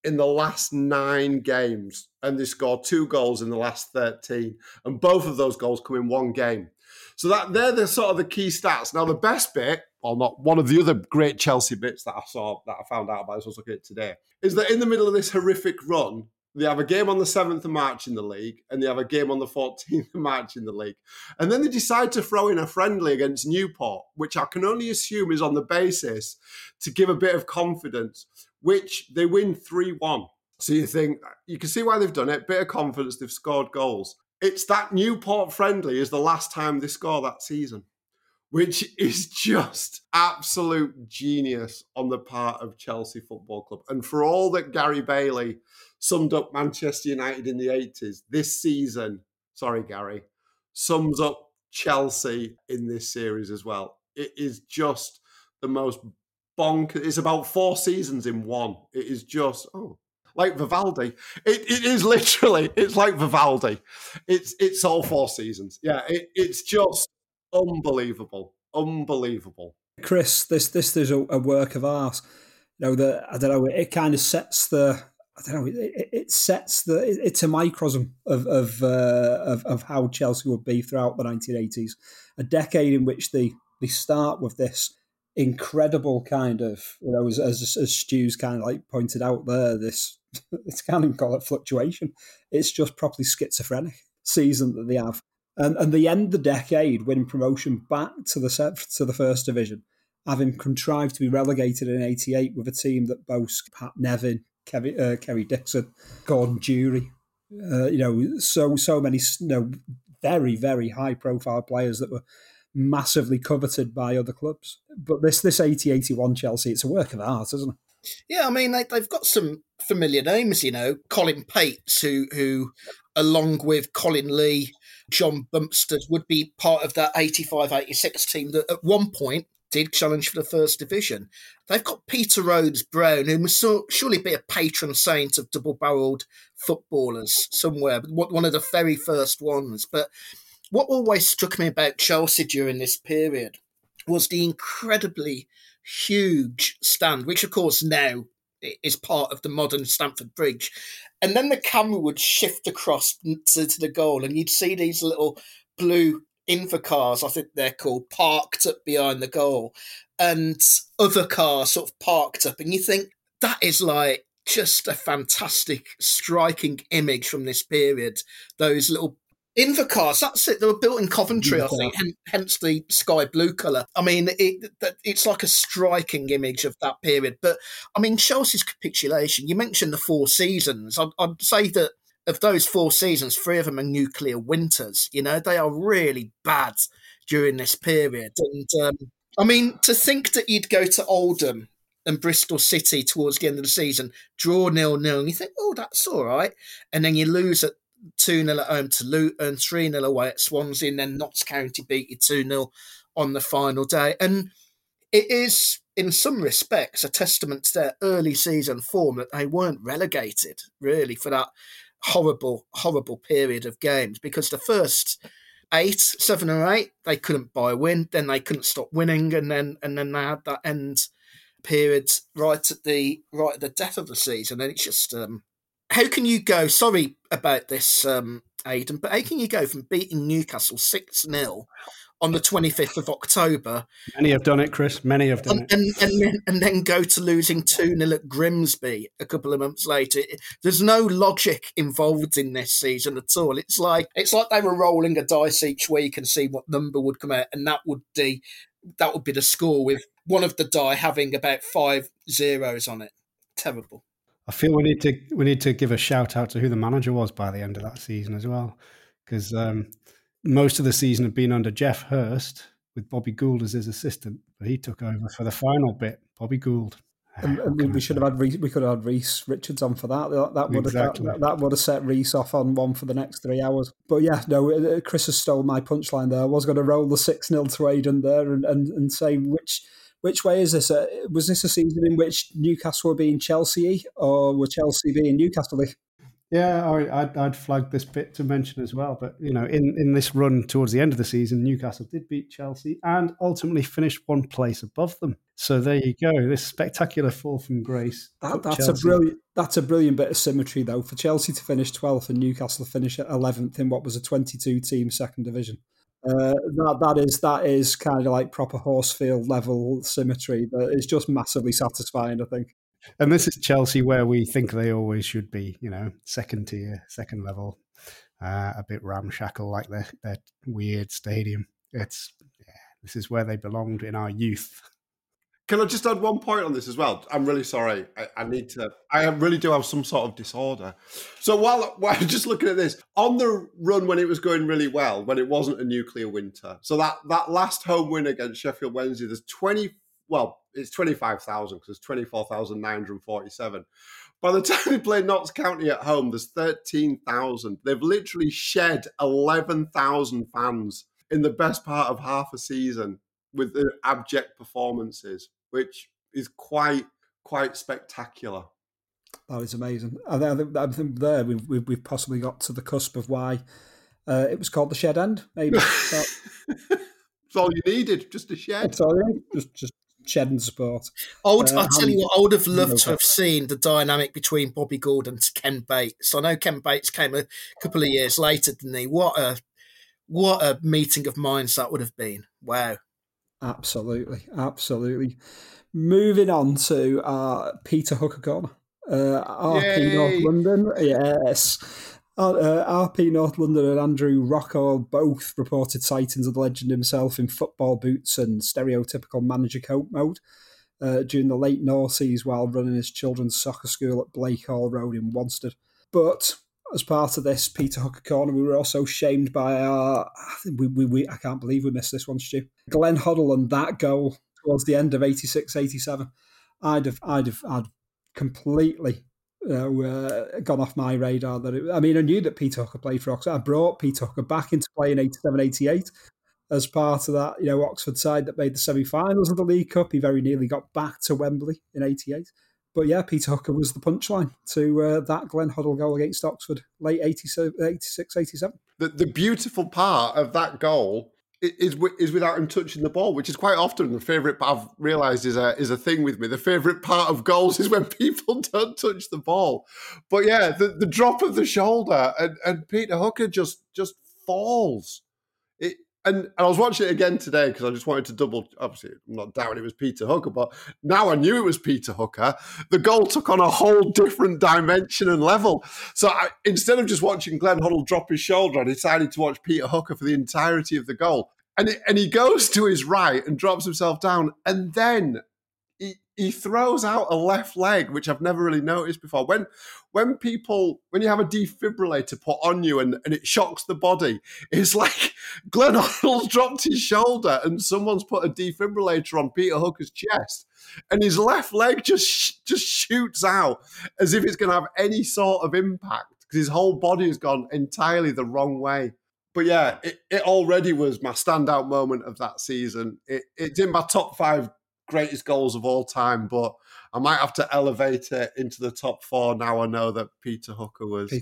E: in the last 9 games, and they scored 2 goals in the last 13, and both of those goals come in one game. So they're the sort of the key stats. Now, the best bit, or not, one of the other great Chelsea bits that I found out about as I was looking at it today, is that in the middle of this horrific run, they have a game on the 7th of March in the league, and they have a game on the 14th of March in the league. And then they decide to throw in a friendly against Newport, which I can only assume is on the basis to give a bit of confidence, which they win 3-1. So you can see why they've done it. Bit of confidence, they've scored goals. It's that Newport friendly is the last time they score that season, which is just absolute genius on the part of Chelsea Football Club. And for all that Gary Bailey summed up Manchester United in the 80s, this season, sorry, Gary, sums up Chelsea in this series as well. It is just the most bonkers. It's about 4 seasons in one. It is just, like Vivaldi. It is literally, it's like Vivaldi. It's all 4 seasons. Yeah, it's just unbelievable. Unbelievable.
B: Chris, this is a work of art. I don't know, it kind of sets the, it's a microcosm of how Chelsea would be throughout the 1980s. A decade in which they start with this incredible kind of, as Stu's kind of like pointed out there, this, it's can't even call it fluctuation. It's just properly schizophrenic season that they have. And they end the decade winning promotion back to the First Division, having contrived to be relegated in '88 with a team that boasts Pat Nevin, Kerry Dixon, Gordon Durie, so many very, very high profile players that were massively coveted by other clubs. But this 80-81 Chelsea, it's a work of art, isn't it?
D: Yeah, I mean, they've got some familiar names, Colin Pates, who along with Colin Lee, John Bumstead, would be part of that 85-86 team that at one point did challenge for the First Division. They've got Peter Rhodes Brown, who must surely be a patron saint of double-barrelled footballers somewhere, one of the very first ones. But what always struck me about Chelsea during this period was the incredibly huge stand, which of course now is part of the modern Stamford Bridge. And then the camera would shift across to the goal, and you'd see these little blue Invercars, I think they're called, parked up behind the goal, and other cars sort of parked up. And you think, that is like just a fantastic, striking image from this period. Those little Invercars, that's it. They were built in Coventry, I think, hence the sky blue colour. I mean, it's like a striking image of that period. But, I mean, Chelsea's capitulation, you mentioned the 4 seasons. I'd say that of those 4 seasons, 3 of them are nuclear winters. They are really bad during this period. And, I mean, to think that you'd go to Oldham and Bristol City towards the end of the season, draw 0-0, and you think, that's all right. And then you lose at 2-0 at home to Luton, 3-0 away at Swansea, and then Notts County beat you 2-0 on the final day. And it is, in some respects, a testament to their early season form that they weren't relegated, really, for that horrible, horrible period of games, because the first 7 or 8, they couldn't buy a win, then they couldn't stop winning, and then they had that end period right at the death of the season. And it's just how can you go, sorry about this, Aidan, but how can you go from beating Newcastle 6-0 on the 25th of October?
C: Many have done it, Chris. Many have done
D: it. And then go to losing 2-0 at Grimsby a couple of months later. There's no logic involved in this season at all. It's like they were rolling a dice each week and see what number would come out, and that would be the score, with one of the die having about 5 zeros on it. Terrible.
C: I feel we need to give a shout out to who the manager was by the end of that season as well, because most of the season had been under Jeff Hurst with Bobby Gould as his assistant, but he took over for the final bit. Bobby Gould.
B: We could have had Reece Richards on for that. That would have set Reece off on one for the next 3 hours. But yeah, no, Chris has stolen my punchline there. I was going to roll the 6-0 to Aidan there and say which way is this? Was this a season in which Newcastle were being Chelsea, or were Chelsea being Newcastle?
C: Yeah, I'd flag this bit to mention as well. But, in this run towards the end of the season, Newcastle did beat Chelsea and ultimately finished one place above them. So there you go, this spectacular fall from grace.
B: That's a brilliant bit of symmetry, though, for Chelsea to finish 12th and Newcastle to finish at 11th in what was a 22-team second division. That is kind of like proper Horsefield level symmetry. That is just massively satisfying, I think.
C: And this is Chelsea, where we think they always should be, second tier, second level, a bit ramshackle like their weird stadium. This is where they belonged in our youth.
E: Can I just add one point on this as well? I'm really sorry. I really do have some sort of disorder. So while I'm just looking at this, on the run when it was going really well, when it wasn't a nuclear winter, so that last home win against Sheffield Wednesday, there's it's 25,000 because it's 24,947. By the time they play Notts County at home, there's 13,000. They've literally shed 11,000 fans in the best part of half a season with the abject performances, which is quite spectacular.
B: That is amazing. I think there we've possibly got to the cusp of why it was called the Shed End. Maybe
E: it's all you needed, just a shed.
B: That's all you need, just shed and support.
D: I'll tell you what, I would have loved to have seen the dynamic between Bobby Gould and Ken Bates. I know Ken Bates came a couple of years later, didn't he? What a meeting of minds that would have been. Wow.
B: Absolutely. Moving on to Peter Hooker corner. RP North London, yes. RP North London and Andrew Rocco both reported sightings of the legend himself in football boots and stereotypical manager coat mode during the late noughties while running his children's soccer school at Blake Hall Road in Wanstead. But as part of this Peter Hooker corner, we were also shamed by I can't believe we missed this one, Stu. Glenn Hoddle and that goal towards the end of 86-87. I'd completely gone off my radar. I knew that Peter Hooker played for Oxford. I brought Peter Hooker back into play in 87-88 as part of that, Oxford side that made the semi-finals of the League Cup. He very nearly got back to Wembley in 88. But yeah, Peter Hooker was the punchline to that Glenn Hoddle goal against Oxford, late 86-87.
E: The beautiful part of that goal is without him touching the ball, which is quite often the favourite part I've realised is a thing with me. The favourite part of goals is when people don't touch the ball. But yeah, the drop of the shoulder and Peter Hooker just falls. And I was watching it again today because I just wanted to obviously I'm not doubting it was Peter Hooker, but now I knew it was Peter Hooker. The goal took on a whole different dimension and level. So instead of just watching Glenn Hoddle drop his shoulder, I decided to watch Peter Hooker for the entirety of the goal. And he goes to his right and drops himself down, and then he throws out a left leg, which I've never really noticed before. When you have a defibrillator put on you and it shocks the body, it's like Glenn Hoddle's dropped his shoulder and someone's put a defibrillator on Peter Hooker's chest, and his left leg just shoots out as if it's going to have any sort of impact because his whole body has gone entirely the wrong way. But yeah, it already was my standout moment of that season. It's in my top 5 greatest goals of all time, but I might have to elevate it into the top 4 now I know that Peter Hooker was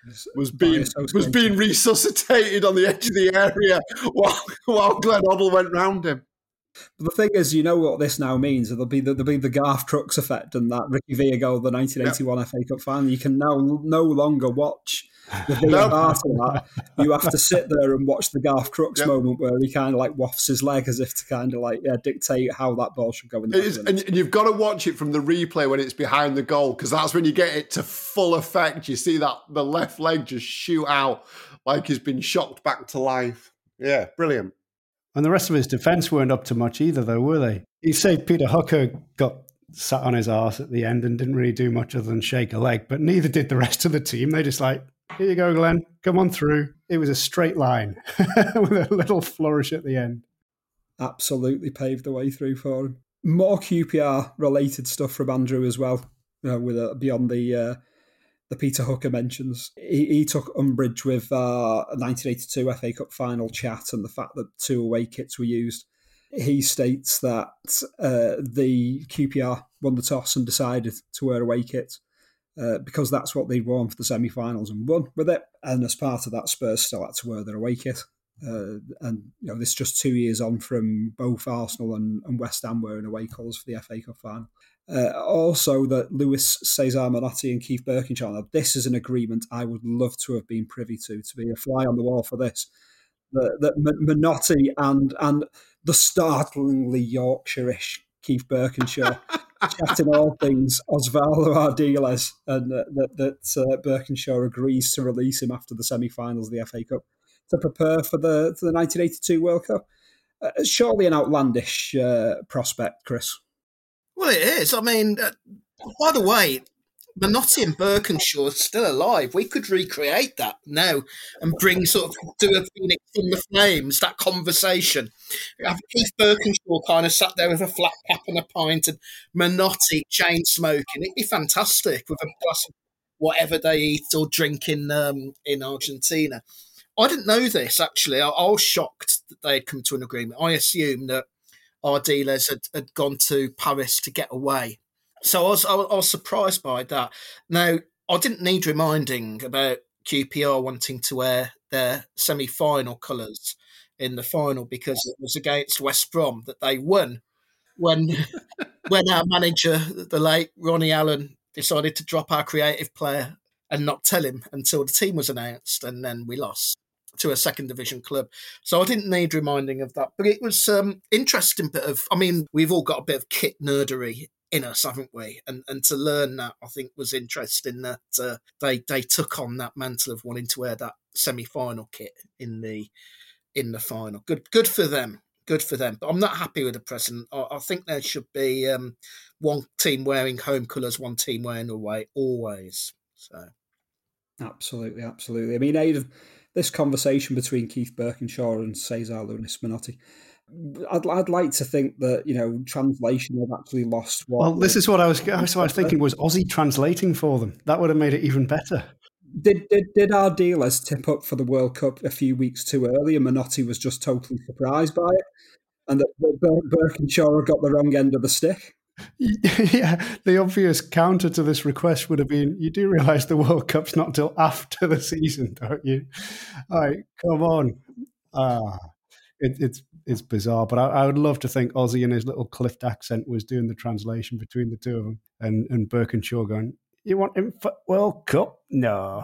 E: being resuscitated on the edge of the area while Glenn Hoddle went round him.
B: But the thing is, you know what this now means. There'll be the Garth Crooks effect and that Ricky Villa goal, the 1981 FA Cup final. You can now no longer watch the Villa part of that. You have to sit there and watch the Garth Crooks moment where he kind of like wafts his leg as if to kind of like dictate how that ball should go in the
E: and you've got to watch it from the replay when it's behind the goal, because that's when you get it to full effect. You see that the left leg just shoot out like he's been shocked back to life. Yeah, brilliant.
C: And the rest of his defence weren't up to much either, though, were they? You say Peter Hooker got sat on his arse at the end and didn't really do much other than shake a leg, but neither did the rest of the team. They just like, here you go, Glenn, come on through. It was a straight line with a little flourish at the end.
B: Absolutely paved the way through for him. More QPR-related stuff from Andrew as well, beyond the Peter Hooker mentions. He took umbrage with a 1982 FA Cup final chat and the fact that 2 away kits were used. He states that the QPR won the toss and decided to wear away kits. because that's what they'd worn for the semi-finals and won with it. And as part of that, Spurs still had to wear their away kit. And this is just 2 years on from both Arsenal and West Ham wearing away colours for the FA Cup final. Also, that Luis Cesar Menotti and Keith Birkinshaw. Now, this is an agreement I would love to have been privy to be a fly on the wall for this. That Menotti and the startlingly Yorkshire-ish Keith Birkinshaw chatting all things Osvaldo Ardiles, and that Birkinshaw agrees to release him after the semi-finals of the FA Cup to prepare for the 1982 World Cup. Surely an outlandish prospect, Chris.
D: Well, it is. I mean, by the way, Menotti and Birkinshaw are still alive. We could recreate that now and bring sort of do a Phoenix from the Flames, that conversation. Have Keith Birkinshaw kind of sat there with a flat cap and a pint, and Menotti chain smoking. It'd be fantastic with a glass of whatever they eat or drink in Argentina. I didn't know this, actually. I was shocked that they had come to an agreement. I assumed that Ardiles had gone to Paris to get away. So I was surprised by that. Now, I didn't need reminding about QPR wanting to wear their semi-final colours in the final because it was against West Brom that they won when our manager, the late Ronnie Allen, decided to drop our creative player and not tell him until the team was announced, and then we lost to a second division club. So I didn't need reminding of that. But it was interesting bit of, I mean, we've all got a bit of kit nerdery in us, haven't we? And to learn that, I think, was interesting that they took on that mantle of wanting to wear that semi-final kit in the final. Good for them. Good for them. But I'm not happy with the present. I think there should be one team wearing home colours, one team wearing away, always. So,
B: absolutely. I mean, Aidan, this conversation between Keith Birkinshaw and Cesar Luis Menotti, I'd like to think that, translation have actually lost.
C: Well, this is what I was thinking, was Aussie translating for them. That would have made it even better.
B: Did Ardiles tip up for the World Cup a few weeks too early and Menotti was just totally surprised by it? And that Birkinshaw got the wrong end of the stick?
C: Yeah, the obvious counter to this request would have been, you do realise the World Cup's not till after the season, don't you? All right, come on. It's bizarre, but I would love to think Aussie in his little Clift accent was doing the translation between the two of them, and Birkinshaw going, you want him for World Cup? No.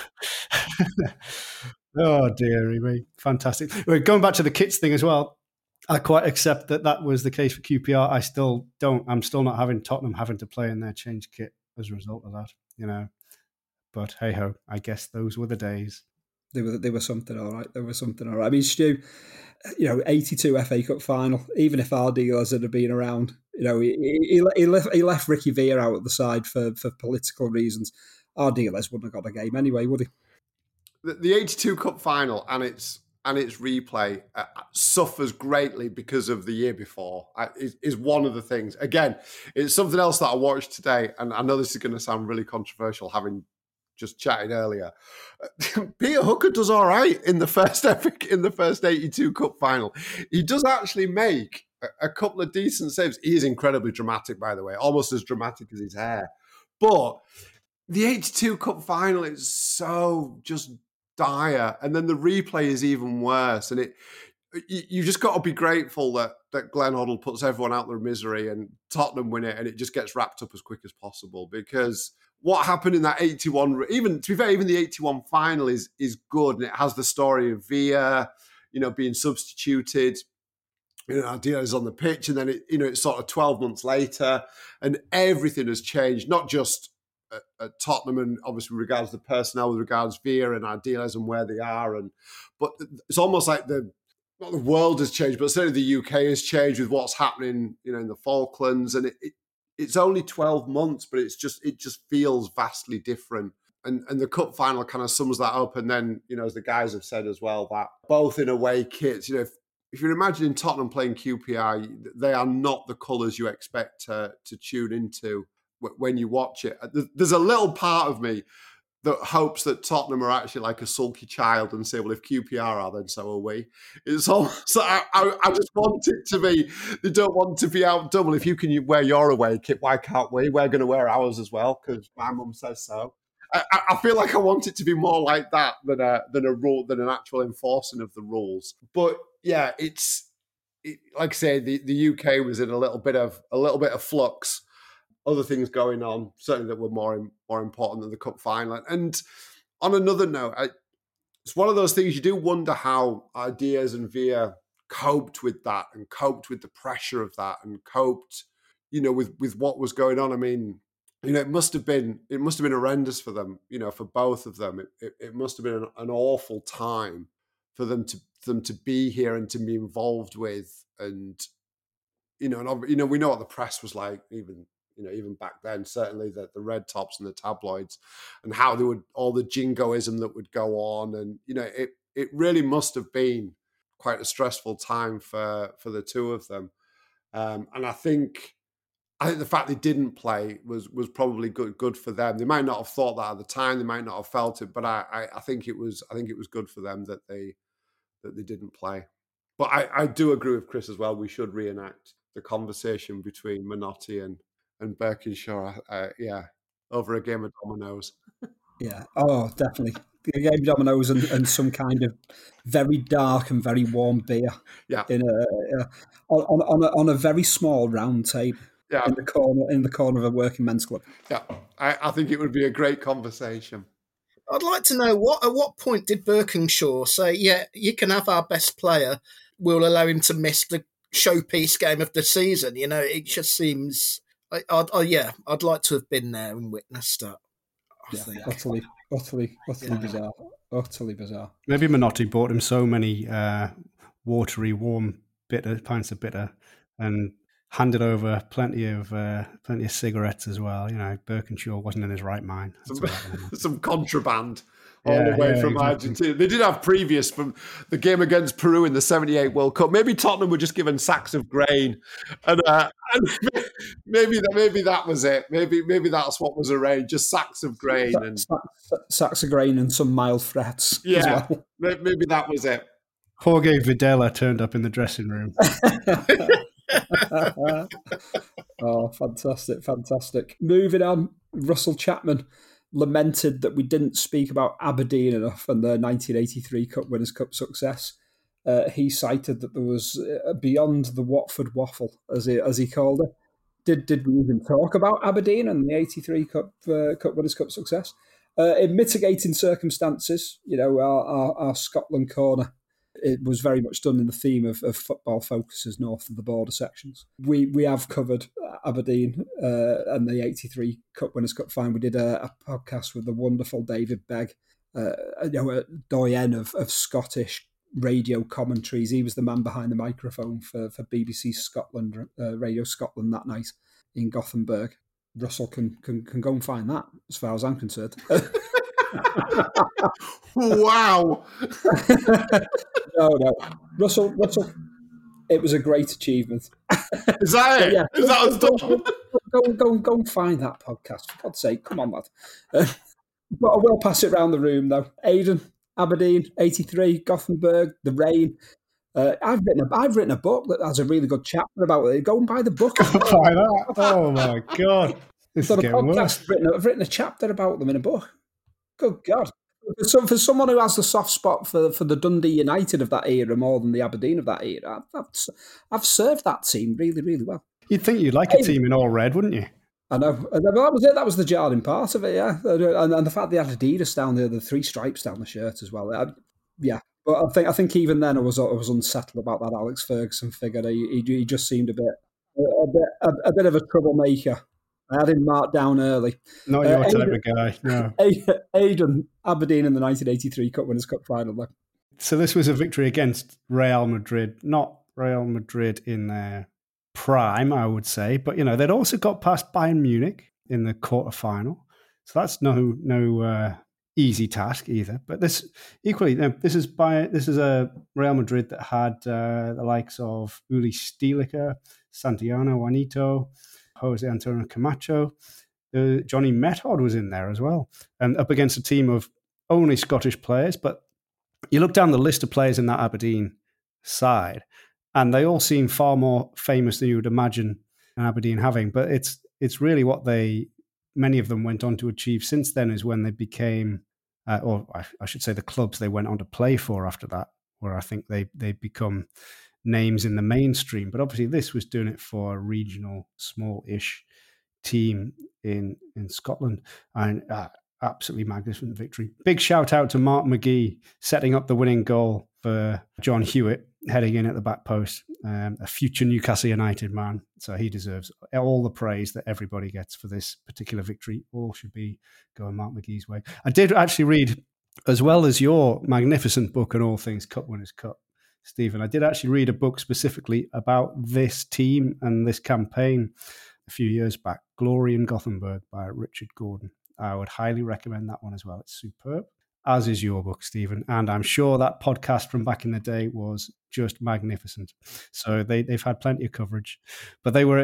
C: Oh, dearie me. Fantastic. Going back to the kits thing as well, I quite accept that was the case for QPR. I still don't. I'm still not having Tottenham having to play in their change kit as a result of that, But hey ho, I guess those were the days.
B: They were something all right. I mean, Stu, 82 FA Cup final. Even if Ardiles had been around, he left Ricky Villa out at the side for political reasons. Ardiles wouldn't have got a game anyway, would he?
E: The 82 Cup final and its replay suffers greatly because of the year before. Is one of the things. Again, it's something else that I watched today, and I know this is going to sound really controversial, having just chatted earlier. Peter Hooker does all right in the first 82 Cup final. He does actually make a couple of decent saves. He is incredibly dramatic, by the way, almost as dramatic as his hair. But the 82 Cup final is so just dire, and then the replay is even worse. And you just got to be grateful that Glenn Hoddle puts everyone out of their misery and Tottenham win it, and it just gets wrapped up as quick as possible, because what happened in that 81, even to be fair, even the 81 final is good, and it has the story of Villa, being substituted. Ardiles is on the pitch, and then it's sort of 12 months later, and everything has changed. Not just at Tottenham, and obviously with regards to the personnel, with regards to Villa and Ardiles and where they are, but it's almost like not the world has changed, but certainly the UK has changed with what's happening, in the Falklands, and it's only 12 months, but it just feels vastly different. And the cup final kind of sums that up. And then, as the guys have said as well, that both in away kits, if you're imagining Tottenham playing QPR, they are not the colours you expect to tune into when you watch it. There's a little part of me that hopes that Tottenham are actually like a sulky child and say, well, if QPR are, then so are we. It's almost, I just want it to be, they don't want to be out double. If you can wear your away kit, why can't we? We're going to wear ours as well because my mum says so. I feel like I want it to be more like that than a rule, than an actual enforcing of the rules. But yeah, like I say, the UK was in a little bit of flux. Other things going on, certainly that were more important than the cup final. And on another note, it's one of those things you do wonder how Diaz and Villa coped with that, and coped with the pressure of that, and coped, with what was going on. I mean, it must have been horrendous for them, for both of them. It must have been an awful time for them to be here and to be involved with, and we know what the press was like, even back then, certainly the red tops and the tabloids, and how they would, all the jingoism that would go on, and it really must have been quite a stressful time for the two of them, and I think the fact they didn't play was probably good for them. They might not have thought that at the time, they might not have felt it, but I think it was good for them that they didn't play. But I do agree with Chris as well. We should reenact the conversation between Menotti and Birkinshaw, over a game of dominoes.
B: Yeah, oh, definitely. A game of dominoes and some kind of very dark and very warm beer.
E: Yeah,
B: on a very small round table.
E: Yeah,
B: in the corner of a working men's club.
E: Yeah, I think it would be a great conversation.
D: I'd like to know at what point did Birkinshaw say, "Yeah, you can have our best player. We'll allow him to miss the showpiece game of the season." It just seems. I'd like to have been there and witnessed that. I think.
B: Utterly bizarre. Utterly bizarre.
C: Maybe Menotti bought him so many watery, warm pints of bitter, and handed over plenty of cigarettes as well. Birkinshaw wasn't in his right mind.
E: Some contraband all the way from Argentina. They did have previous from the game against Peru in the '78 World Cup. Maybe Tottenham were just given sacks of grain, and maybe that was it. Maybe that's what was arranged, just sacks of grain
B: sacks of grain and some mild threats.
E: Yeah,
B: as well.
E: Maybe that was it.
C: Jorge Videla turned up in the dressing room.
B: Oh, fantastic. Moving on, Russell Chapman lamented that we didn't speak about Aberdeen enough and their 1983 Cup Winners' Cup success. He cited that there was, beyond the Watford waffle, as he called it, did we even talk about Aberdeen and the 83 Cup Winners' Cup success? In mitigating circumstances, our Scotland corner, it was very much done in the theme of football focuses north of the border sections. We have covered Aberdeen and the 83 Cup Winners' Cup final. We did a podcast with the wonderful David Begg, a doyen of Scottish radio commentaries. He was the man behind the microphone for BBC Scotland, Radio Scotland that night in Gothenburg. Russell can go and find that, as far as I'm concerned.
E: Wow.
B: No. Russell, it was a great achievement.
E: Is that it?
B: Yeah.
E: Is that us done?
B: Go and find that podcast, for God's sake. Come on, lad. But I will pass it around the room, though. Aidan, Aberdeen, 83, Gothenburg, The Rain. I've written a book that has a really good chapter about it. Go and buy the book.
C: Buy that. Oh, my God. This is getting worse.
B: I've written a chapter about them in a book. Good God. For someone who has the soft spot for the Dundee United of that era more than the Aberdeen of that era, I've served that team really, really well.
C: You'd think you'd like a team in all red, wouldn't you?
B: I know. That was it. That was the jarring part of it, yeah. And the fact they had Adidas down there, the 3 stripes down the shirt as well. Yeah. But I think even then I was unsettled about that Alex Ferguson figure. He just seemed a bit of a troublemaker. I had him marked down early.
C: Not your type of guy, no.
B: Aidan, Aberdeen in the 1983 Cup Winners' Cup final, though.
C: So this was a victory against Real Madrid, not Real Madrid in their prime, I would say. But, they'd also got past Bayern Munich in the quarterfinal. So that's no easy task either. But this is a Real Madrid that had the likes of Uli Stilica, Santiago Juanito, Jose Antonio Camacho, Johnny Method was in there as well, and up against a team of only Scottish players. But you look down the list of players in that Aberdeen side, and they all seem far more famous than you would imagine an Aberdeen having. But it's really what many of them went on to achieve since then is when they became, or I should say the clubs they went on to play for after that, where I think they become names in the mainstream. But obviously this was doing it for a regional, small-ish team in Scotland. And absolutely magnificent victory. Big shout out to Mark McGee setting up the winning goal for John Hewitt, heading in at the back post, a future Newcastle United man. So he deserves all the praise that everybody gets for this particular victory. All should be going Mark McGee's way. I did actually read, as well as your magnificent book on all things Cup Winners' Cup, Stephen, I did actually read a book specifically about this team and this campaign a few years back, Glory in Gothenburg by Richard Gordon. I would highly recommend that one as well. It's superb, as is your book, Stephen. And I'm sure that podcast from back in the day was just magnificent. So they've had plenty of coverage. But they were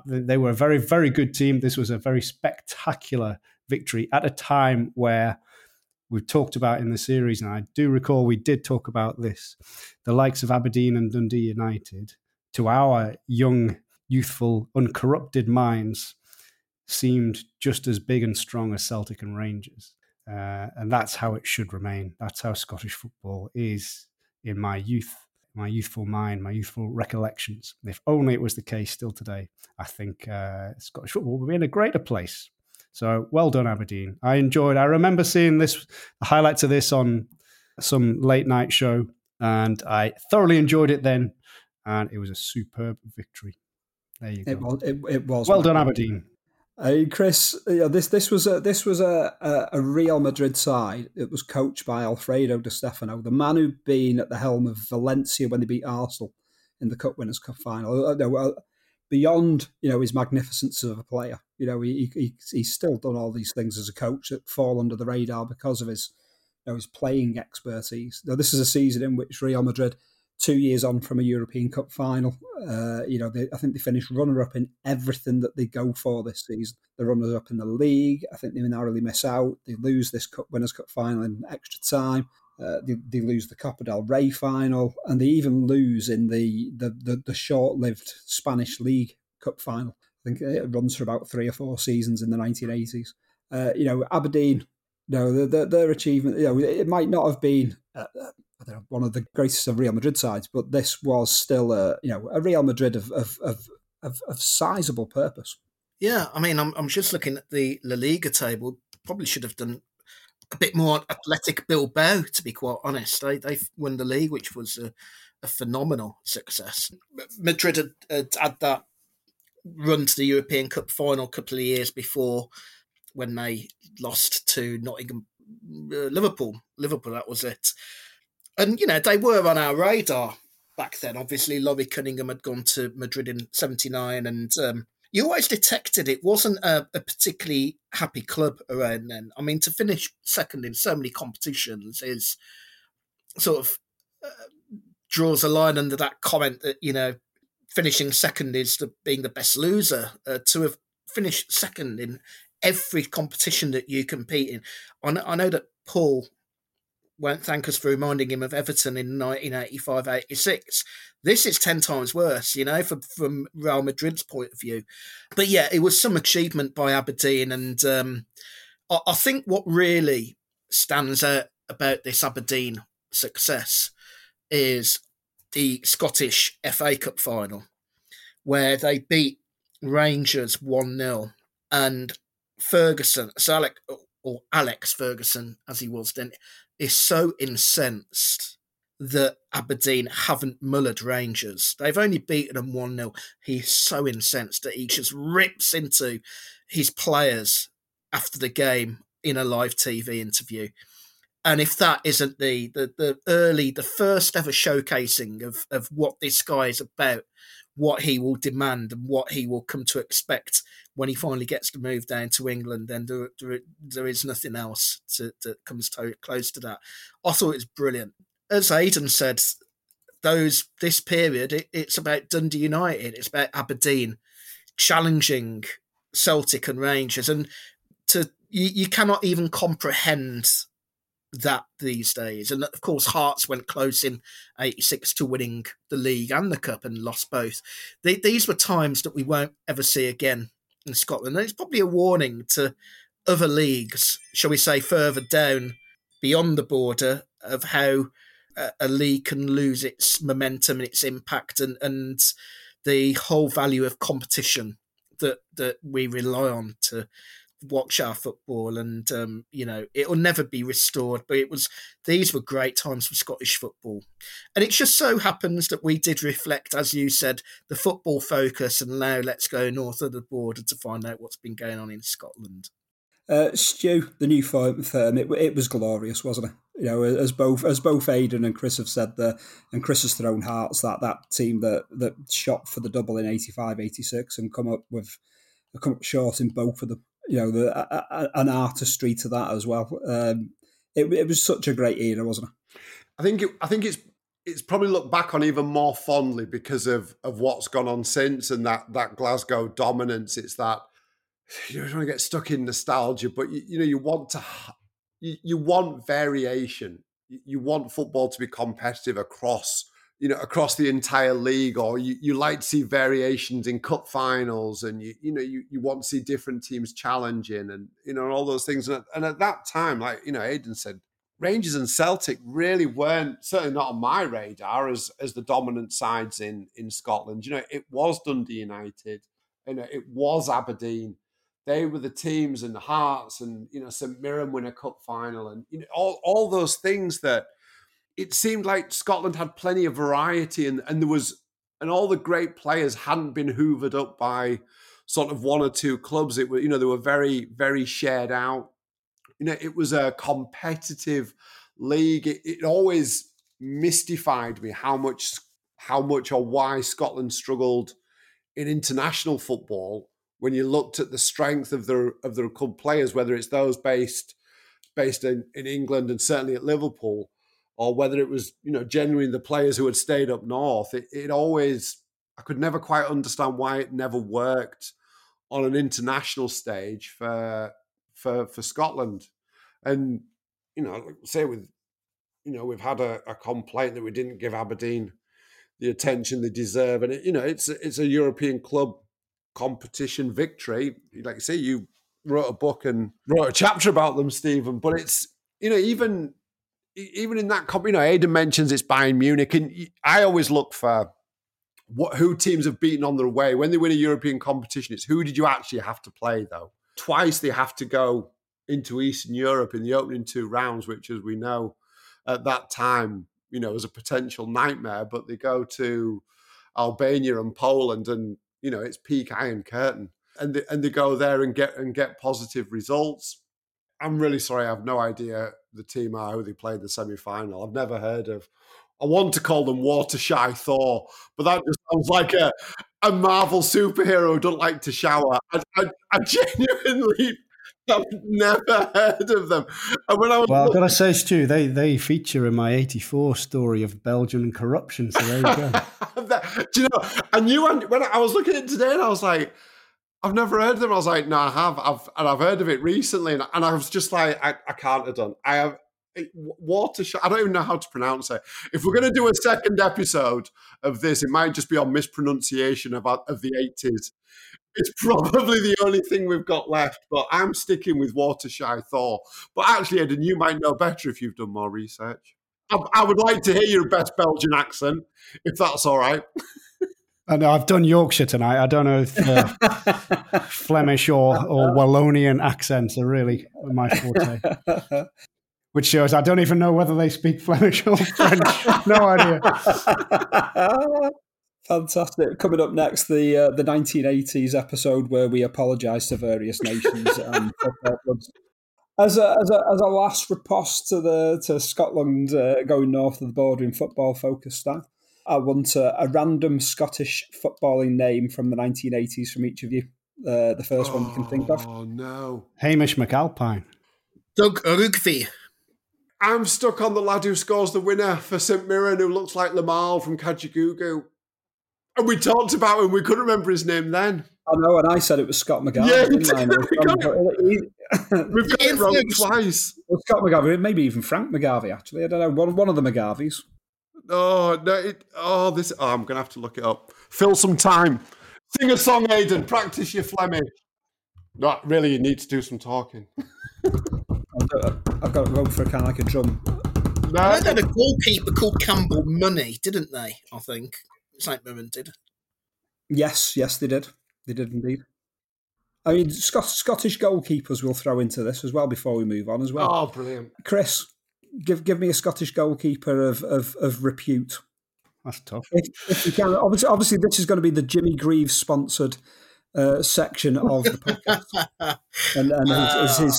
C: a very, very good team. This was a very spectacular victory at a time where we've talked about in the series, and I do recall we did talk about this, the likes of Aberdeen and Dundee United, to our young, youthful, uncorrupted minds, seemed just as big and strong as Celtic and Rangers. And that's how it should remain. That's how Scottish football is in my youth, my youthful mind, my youthful recollections. And if only it was the case still today, I think Scottish football would be in a greater place. So well done, Aberdeen. I remember seeing the highlights of this on some late night show, and I thoroughly enjoyed it then. And it was a superb victory. There you go.
B: It was
C: well done, Aberdeen.
B: Chris, this was a Real Madrid side. It was coached by Alfredo Di Stefano, the man who'd been at the helm of Valencia when they beat Arsenal in the Cup Winners' Cup final. Beyond his magnificence of a player, he's still done all these things as a coach that fall under the radar because of his playing expertise. Now, this is a season in which Real Madrid, 2 years on from a European Cup final, I think they finished runner-up in everything that they go for this season. They're runners-up in the league. I think they narrowly miss out. They lose this Cup Winners' Cup final in extra time. They lose the Copa del Rey final, and they even lose in the short-lived Spanish League Cup final. I think it runs for about 3 or 4 seasons in the 1980s. Aberdeen, their achievement, it might not have been one of the greatest of Real Madrid sides, but this was still a Real Madrid of sizable purpose.
D: Yeah, I mean, I'm just looking at the La Liga table. Probably should have done a bit more Athletic Bilbao, to be quite honest. They've won the league, which was a phenomenal success. Madrid had that run to the European Cup final a couple of years before, when they lost to Liverpool, that was it. And, they were on our radar back then. Obviously, Laurie Cunningham had gone to Madrid in 1979, and you always detected it wasn't a particularly happy club around then. I mean, to finish second in so many competitions is sort of draws a line under that comment that, finishing second is being the best loser. To have finished second in every competition that you compete in. I know that Paul won't thank us for reminding him of Everton in 1985-86. This is 10 times worse, from Real Madrid's point of view. But yeah, it was some achievement by Aberdeen. And I think what really stands out about this Aberdeen success is the Scottish FA Cup final, where they beat Rangers 1-0. And Ferguson, Alex Ferguson, as he was then, is so incensed that Aberdeen haven't mullered Rangers. They've only beaten them 1-0. He's so incensed that he just rips into his players after the game in a live TV interview. And if that isn't the first ever showcasing of what this guy is about, what he will demand and what he will come to expect when he finally gets to move down to England, then there is nothing else that comes close to that. I thought it was brilliant. As Aidan said, this period, it's about Dundee United, it's about Aberdeen challenging Celtic and Rangers, and you cannot even comprehend that these days. And of course, Hearts went close in '86 to winning the league and the cup and lost both. These were times that we won't ever see again in Scotland. And it's probably a warning to other leagues, shall we say, further down beyond the border, of how a league can lose its momentum and its impact and the whole value of competition that we rely on to watch our football. And it will never be restored, but these were great times for Scottish football. And it just so happens that we did reflect, as you said, the football focus, and now let's go north of the border to find out what's been going on in Scotland.
B: Stu, the new firm, it was glorious, wasn't it? As both Aidan and Chris have said there, and Chris has thrown Hearts, that team that shot for the double in '85, '86 and come up short in both of them. An artistry to that as well. It was such a great era, wasn't it?
E: I think it's probably looked back on even more fondly because of what's gone on since, and that Glasgow dominance. It's that you don't want to get stuck in nostalgia, but you want variation. You want football to be competitive across the entire league, or you like to see variations in cup finals, and you want to see different teams challenging, and all those things. And at that time, like Aidan said, Rangers and Celtic really weren't, certainly not on my radar as the dominant sides in Scotland. It was Dundee United, it was Aberdeen. They were the teams, and the Hearts, and St Mirren win a cup final, and all those things that it seemed like Scotland had plenty of variety, and all the great players hadn't been hoovered up by sort of one or two clubs. It was, they were very, very shared out. It was a competitive league. It always mystified me how much or why Scotland struggled in international football when you looked at the strength of the club players, whether it's those based in England and certainly at Liverpool, or whether it was, genuinely the players who had stayed up north. It always, I could never quite understand why it never worked on an international stage for Scotland. And, say we've had a complaint that we didn't give Aberdeen the attention they deserve. And, it's a European club competition victory. Like you say, you wrote a book and wrote a chapter about them, Stephen, but it's, even in that, Aidan mentions it's Bayern Munich, and I always look for who teams have beaten on their way. When they win a European competition, it's who did you actually have to play, though? Twice they have to go into Eastern Europe in the opening two rounds, which, as we know, at that time, was a potential nightmare, but they go to Albania and Poland, and, it's peak Iron Curtain. And they go there and get positive results. I'm really sorry, I have no idea the team are who they played the semi-final. I've never heard of. I want to call them Watershy Thor, but that just sounds like a Marvel superhero who doesn't like to shower. I genuinely have never heard of them. And when
C: I've got to say, Stu, they feature in my '84 story of Belgian corruption. So there you go.
E: Do you know? I knew when I was looking at it today, and I was like, I've never heard of them. I was like, no, I have. I've heard of it recently, and I was just like, I can't have done. I have Watershy. I don't even know how to pronounce it. If we're going to do a second episode of this, it might just be on mispronunciation of the 80s. It's probably the only thing we've got left, but I'm sticking with Watershy Thor. But actually, Aidan, you might know better if you've done more research. I would like to hear your best Belgian accent, if that's all right.
C: I know I've done Yorkshire tonight. I don't know if Flemish or Wallonian accents are really my forte. Which shows I don't even know whether they speak Flemish or French. No idea.
B: Fantastic. Coming up next, the 1980s episode where we apologise to various nations and football clubs. As a last riposte to Scotland going north of the border in football focus style, I want a random Scottish footballing name from the 1980s from each of you. The first one you can think of.
E: Oh, no.
C: Hamish McAlpine.
D: Doug Rugby.
E: I'm stuck on the lad who scores the winner for St Mirren, who looks like Lamal from Kajagoogoo. And we talked about him, we couldn't remember his name then.
B: I know, and I said it was Scott McGarvey,
E: Yeah,
B: didn't I?
E: We've got it wrong twice.
B: Well, Scott McGarvey, maybe even Frank McGarvey, actually. I don't know. One of the McGarveys.
E: Oh, no. I'm going to have to look it up. Fill some time. Sing a song, Aidan. Practice your Fleming. No, really, you need to do some talking.
B: I've got to go for kind of like a drum.
D: No, they had a goalkeeper called Campbell Money, didn't they? I think St Mirren did.
B: Yes, they did. They did indeed. I mean, Scottish goalkeepers we'll throw into this as well before we move on as well.
E: Oh, brilliant.
B: Chris, give me a Scottish goalkeeper of repute.
C: That's tough.
B: If you can. Obviously, this is going to be the Jimmy Greaves sponsored section of the podcast, and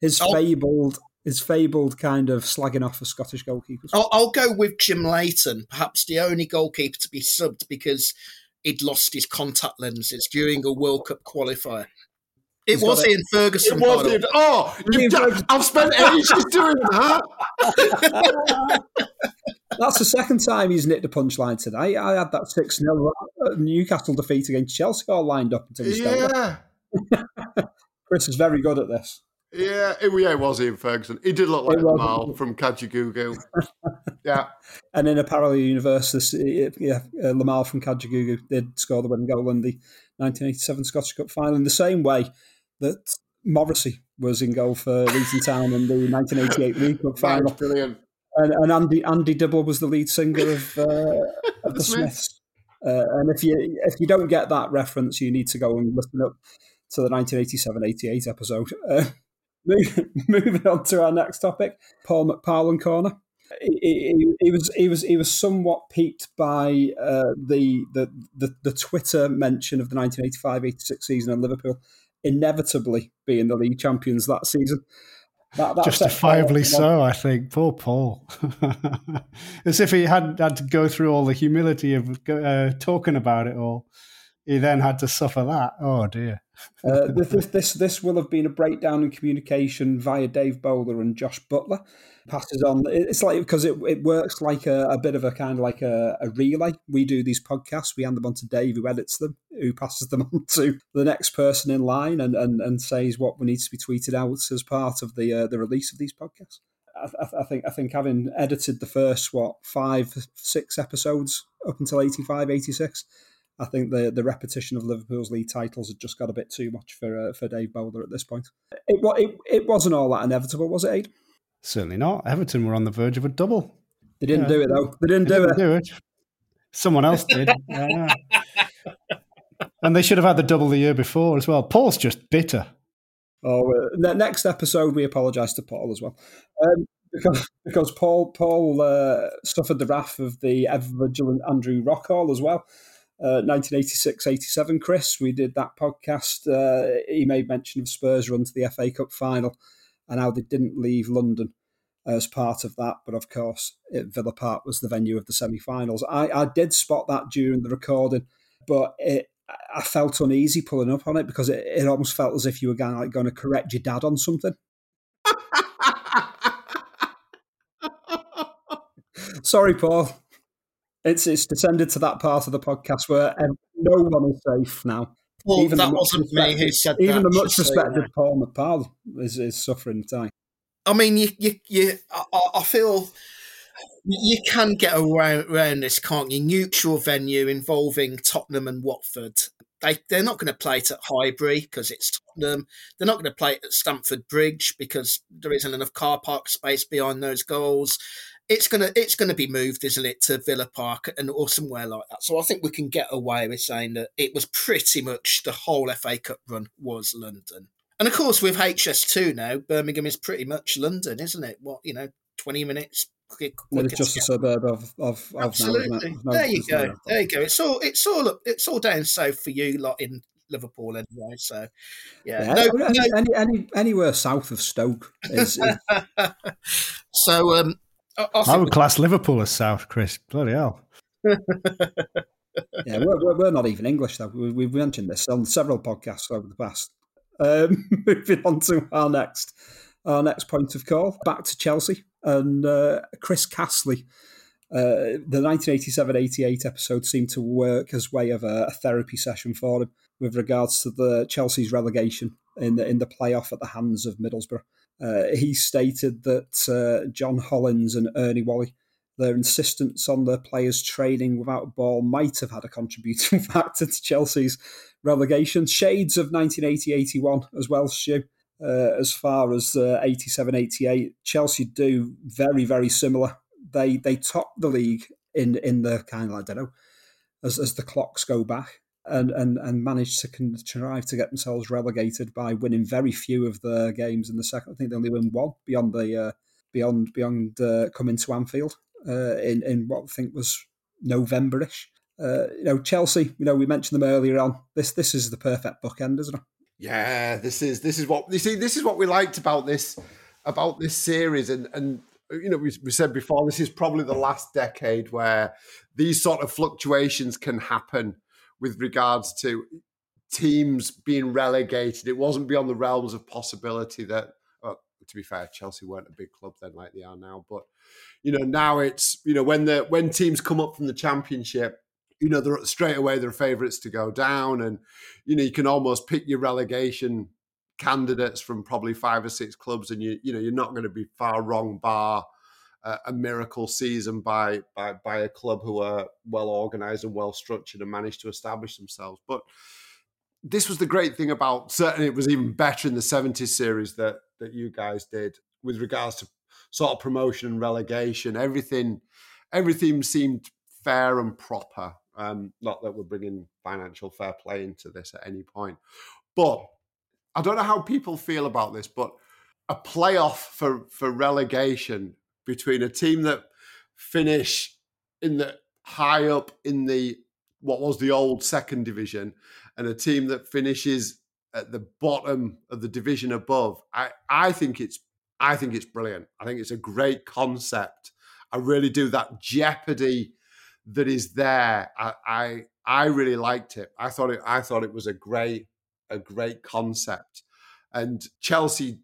B: his fabled kind of slagging off of Scottish goalkeepers.
D: I'll go with Jim Leighton, perhaps the only goalkeeper to be subbed because he'd lost his contact lenses during a World Cup qualifier. It was Ian Ferguson.
E: It was Ian. Oh, I've spent ages doing that.
B: That's the second time he's nicked a punchline today. I had that 6-0 Newcastle defeat against Chelsea all lined up until he started. Chris is very good at this.
E: Yeah, it was Ian Ferguson. He did look like Lamar from Kajagoogoo. Yeah.
B: And in a parallel universe, Lamar from Kajagoogoo did score the winning goal in the 1987 Scottish Cup final in the same way that Morrissey was in goal for Luton Town in the 1988 League Cup final.
E: That's brilliant.
B: And Andy Dibble was the lead singer of the Smiths. And if you don't get that reference, you need to go and listen up to the 1987-88 episode. Moving on to our next topic, Paul McParland corner. He was somewhat piqued by the Twitter mention of the 1985-86 season and Liverpool inevitably being the league champions that season. That
C: justifiably so, I think. Poor Paul. As if he had to go through all the humility of talking about it all. He then had to suffer that. Oh dear.
B: This will have been a breakdown in communication via Dave Bowler and Josh Butler. Passes on. It's like because it works like a bit of a kind of like a relay. We do these podcasts. We hand them on to Dave, who edits them, who passes them on to the next person in line, and says what needs to be tweeted out as part of the release of these podcasts. I think having edited the first 5-6 episodes up until 85-86. I think the repetition of Liverpool's league titles had just got a bit too much for Dave Bowler at this point. It wasn't all that inevitable, was it, Aid?
C: Certainly not. Everton were on the verge of a double.
B: They didn't do it, though. They didn't do it.
C: Someone else did. And they should have had the double the year before as well. Paul's just bitter.
B: Oh, next episode, we apologise to Paul as well. Because Paul suffered the wrath of the ever-vigilant Andrew Rockall as well. 1986-87, Chris, we did that podcast. He made mention of Spurs' run to the FA Cup final and how they didn't leave London as part of that. But of course, Villa Park was the venue of the semi-finals. I did spot that during the recording, but I felt uneasy pulling up on it because it almost felt as if you were going to correct your dad on something. Sorry, Paul. It's descended to that part of the podcast where no one is safe now.
D: Well, even that wasn't me who said that.
B: Even the much respected Paul McParland is suffering tonight.
D: I mean, I feel you can get around this, can't you? Neutral venue involving Tottenham and Watford. They're not going to play it at Highbury because it's Tottenham. They're not going to play it at Stamford Bridge because there isn't enough car park space behind those goals. It's gonna be moved, isn't it, to Villa Park or somewhere like that. So I think we can get away with saying that it was pretty much the whole FA Cup run was London. And of course, with HS2 now, Birmingham is pretty much London, isn't it? 20 minutes.
B: It's just a suburb of
D: absolutely.
B: Now,
D: there you go. It's all down south for you lot in Liverpool anyway. So yeah.
B: Anywhere south of Stoke is.
D: So.
C: I would class Liverpool as South, Chris. Bloody hell.
B: Yeah, we're not even English, though. We've mentioned this on several podcasts over the past. Moving on to our next point of call. Back to Chelsea and Chris Castley The 1987-88 episode seemed to work as way of a therapy session for him with regards to the Chelsea's relegation in the playoff at the hands of Middlesbrough. He stated that John Hollins and Ernie Whalley, their insistence on the players training without a ball might have had a contributing factor to Chelsea's relegation. Shades of 1980-81 as well, Stu. As far as 87-88, Chelsea do very, very similar. They top the league in the kind of, I don't know, as the clocks go back, and manage to contrive to get themselves relegated by winning very few of the games in the second. I think they only win one beyond coming to Anfield in what I think was November-ish. Chelsea. We mentioned them earlier on. This is the perfect bookend, isn't it?
E: Yeah, this is what you see. This is what we liked about this series, and we said before, this is probably the last decade where these sort of fluctuations can happen with regards to teams being relegated. It wasn't beyond the realms of possibility that, to be fair, Chelsea weren't a big club then like they are now. But, now it's, when teams come up from the Championship, they're straight away they're favourites to go down. And, you can almost pick your relegation candidates from probably 5 or 6 clubs, and you're not going to be far wrong, bar a miracle season by a club who are well organised and well structured and managed to establish themselves. But this was the great thing about, certainly it was even better in the 70s series that you guys did with regards to sort of promotion and relegation. Everything seemed fair and proper. Not that we're bringing financial fair play into this at any point, but I don't know how people feel about this, but a playoff for relegation between a team that finish in the high up in the what was the old second division and a team that finishes at the bottom of the division above, I think it's brilliant. I think it's a great concept. I really do. That jeopardy that is there, I really liked it. I thought it was a great concept. And Chelsea,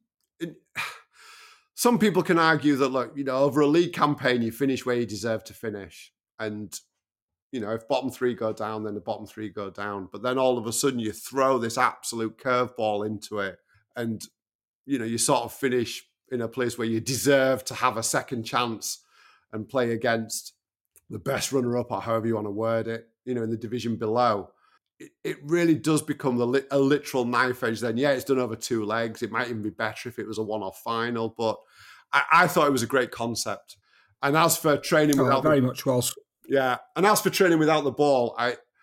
E: some people can argue that, look, over a league campaign, you finish where you deserve to finish. And, if bottom 3 go down, then the bottom 3 go down. But then all of a sudden you throw this absolute curveball into it. And, you sort of finish in a place where you deserve to have a second chance and play against the best runner-up, or however you want to word it, in the division below. It really does become a literal knife edge then. Yeah, it's done over 2 legs. It might even be better if it was a one-off final, but I thought it was a great concept. And as for training without...
B: very much was.
E: Yeah, and as for training without the ball,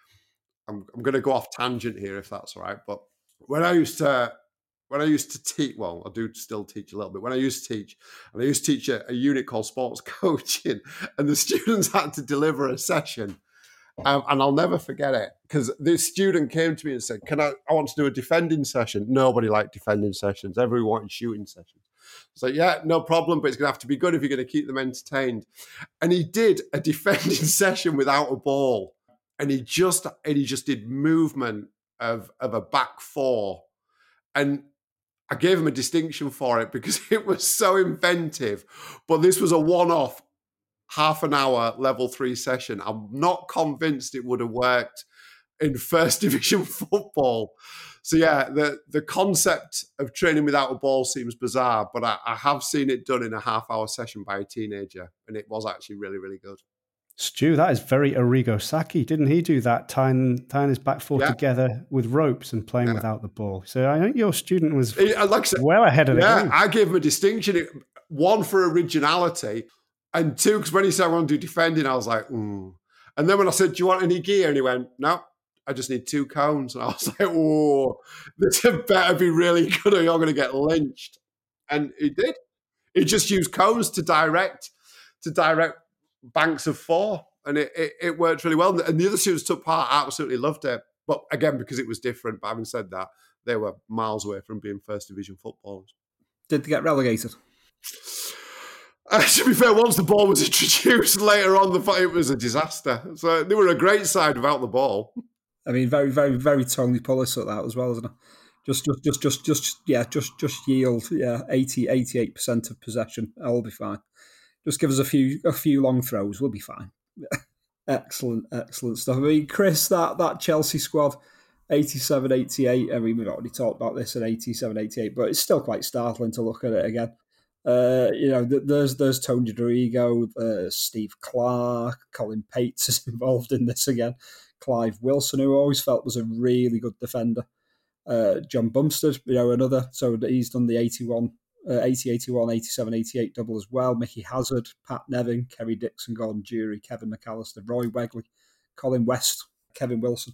E: I'm going to go off tangent here if that's all right, but when I used to teach, well, I do still teach a little bit. When I used to teach a unit called sports coaching, and the students had to deliver a session. And I'll never forget it, because this student came to me and said, I want to do a defending session. Nobody liked defending sessions. Everyone wanted shooting sessions. So yeah, no problem, but it's going to have to be good if you're going to keep them entertained. And he did a defending session without a ball. And he just did movement of a back 4. And I gave him a distinction for it because it was so inventive. But this was a one-off, half an hour level 3 session. I'm not convinced it would have worked in first division football. So yeah, the concept of training without a ball seems bizarre, but I have seen it done in a half-hour session by a teenager, and it was actually really, really good. Stu,
C: that is very Arrigo Sacchi. Didn't he do that, tying his back 4 together with ropes and playing without the ball? So I think your student was well ahead of the game.
E: I gave him a distinction. 1, for originality, and 2, because when he said I want to do defending, I was like, And then when I said, do you want any gear? And he went, no, I just need 2 cones. And I was like, oh, this better be really good or you're going to get lynched. And he did. He just used cones to direct banks of 4. And it worked really well. And the other students took part, absolutely loved it. But again, because it was different. But having said that, they were miles away from being first division footballers.
B: Did they get relegated?
E: To be fair, once the ball was introduced later on, it was a disaster. So they were a great side without the ball.
B: I mean, very, very, very Tony Pulis at that as well, isn't it? Just yield, 88% of possession. I'll be fine. Just give us a few long throws, we'll be fine. Excellent stuff. I mean, Chris, that Chelsea squad, 87, 88. I mean, we've already talked about this in 87, 88, but it's still quite startling to look at it again. There's Tony Dorigo, Steve Clarke, Colin Pates is involved in this again. Clive Wilson, who I always felt was a really good defender. John Bumstead, another. So he's done the 81, 87, 88 double as well. Mickey Hazard, Pat Nevin, Kerry Dixon, Gordon Jury, Kevin McAllister, Roy Wegley, Colin West, Kevin Wilson.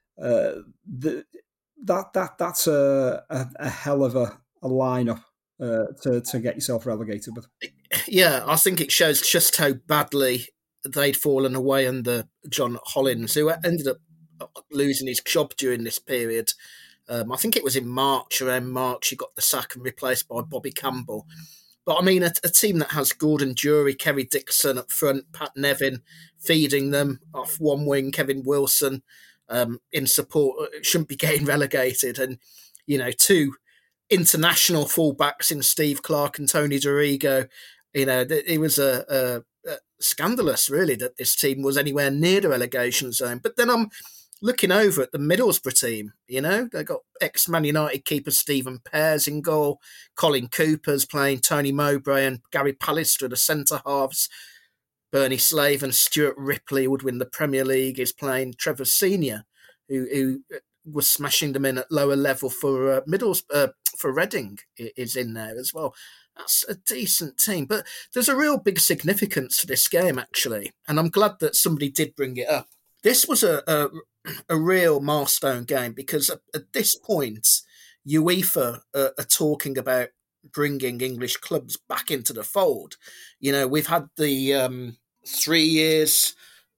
B: That's a hell of a lineup to get yourself relegated with.
D: Yeah, I think it shows just how badly they'd fallen away under John Hollins, who ended up losing his job during this period. I think it was around March, he got the sack and replaced by Bobby Campbell. But I mean, a team that has Gordon Jury, Kerry Dixon up front, Pat Nevin feeding them off one wing, Kevin Wilson in support, shouldn't be getting relegated. And, two international fullbacks in Steve Clarke and Tony Dorigo. It was a scandalous, really, that this team was anywhere near the relegation zone. But then I'm looking over at the Middlesbrough team, they've got ex-Man United keeper Stephen Pears in goal, Colin Cooper's playing Tony Mowbray and Gary Pallister, the centre-halves. Bernie Slave and Stuart Ripley would win the Premier League, is playing Trevor Senior, who was smashing them in at lower level for for Reading, is in there as well. That's a decent team. But there's a real big significance to this game, actually, and I'm glad that somebody did bring it up. This was a real milestone game because at this point, UEFA are talking about bringing English clubs back into the fold. We've had the 3 years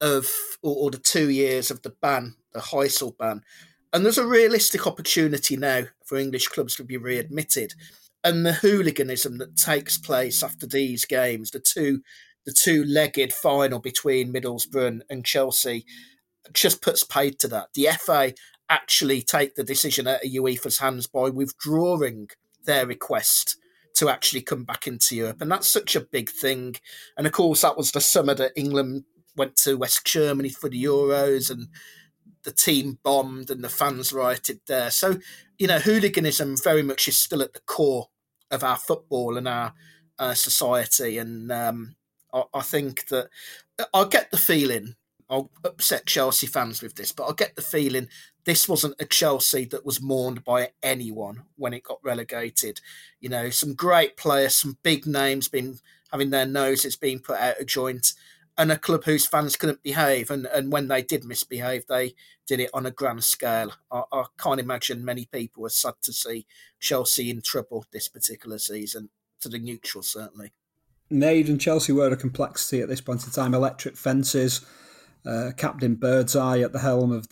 D: or the 2 years of the ban, the Heysel ban, and there's a realistic opportunity now for English clubs to be readmitted. And the hooliganism that takes place after these games, the two-legged final between Middlesbrough and Chelsea, just puts paid to that. The FA actually take the decision out of UEFA's hands by withdrawing their request to actually come back into Europe. And that's such a big thing. And of course, that was the summer that England went to West Germany for the Euros and the team bombed and the fans rioted there. So, hooliganism very much is still at the core of our football and our society. And I think that I get the feeling, I'll upset Chelsea fans with this, but I get the feeling this wasn't a Chelsea that was mourned by anyone when it got relegated. Some great players, some big names having their noses being put out of joint, and a club whose fans couldn't behave. And when they did misbehave, they did it on a grand scale. I can't imagine many people were sad to see Chelsea in trouble this particular season, to the neutral certainly.
B: Made and Chelsea were a complexity at this point in time. Electric fences, Captain Birdseye at the helm of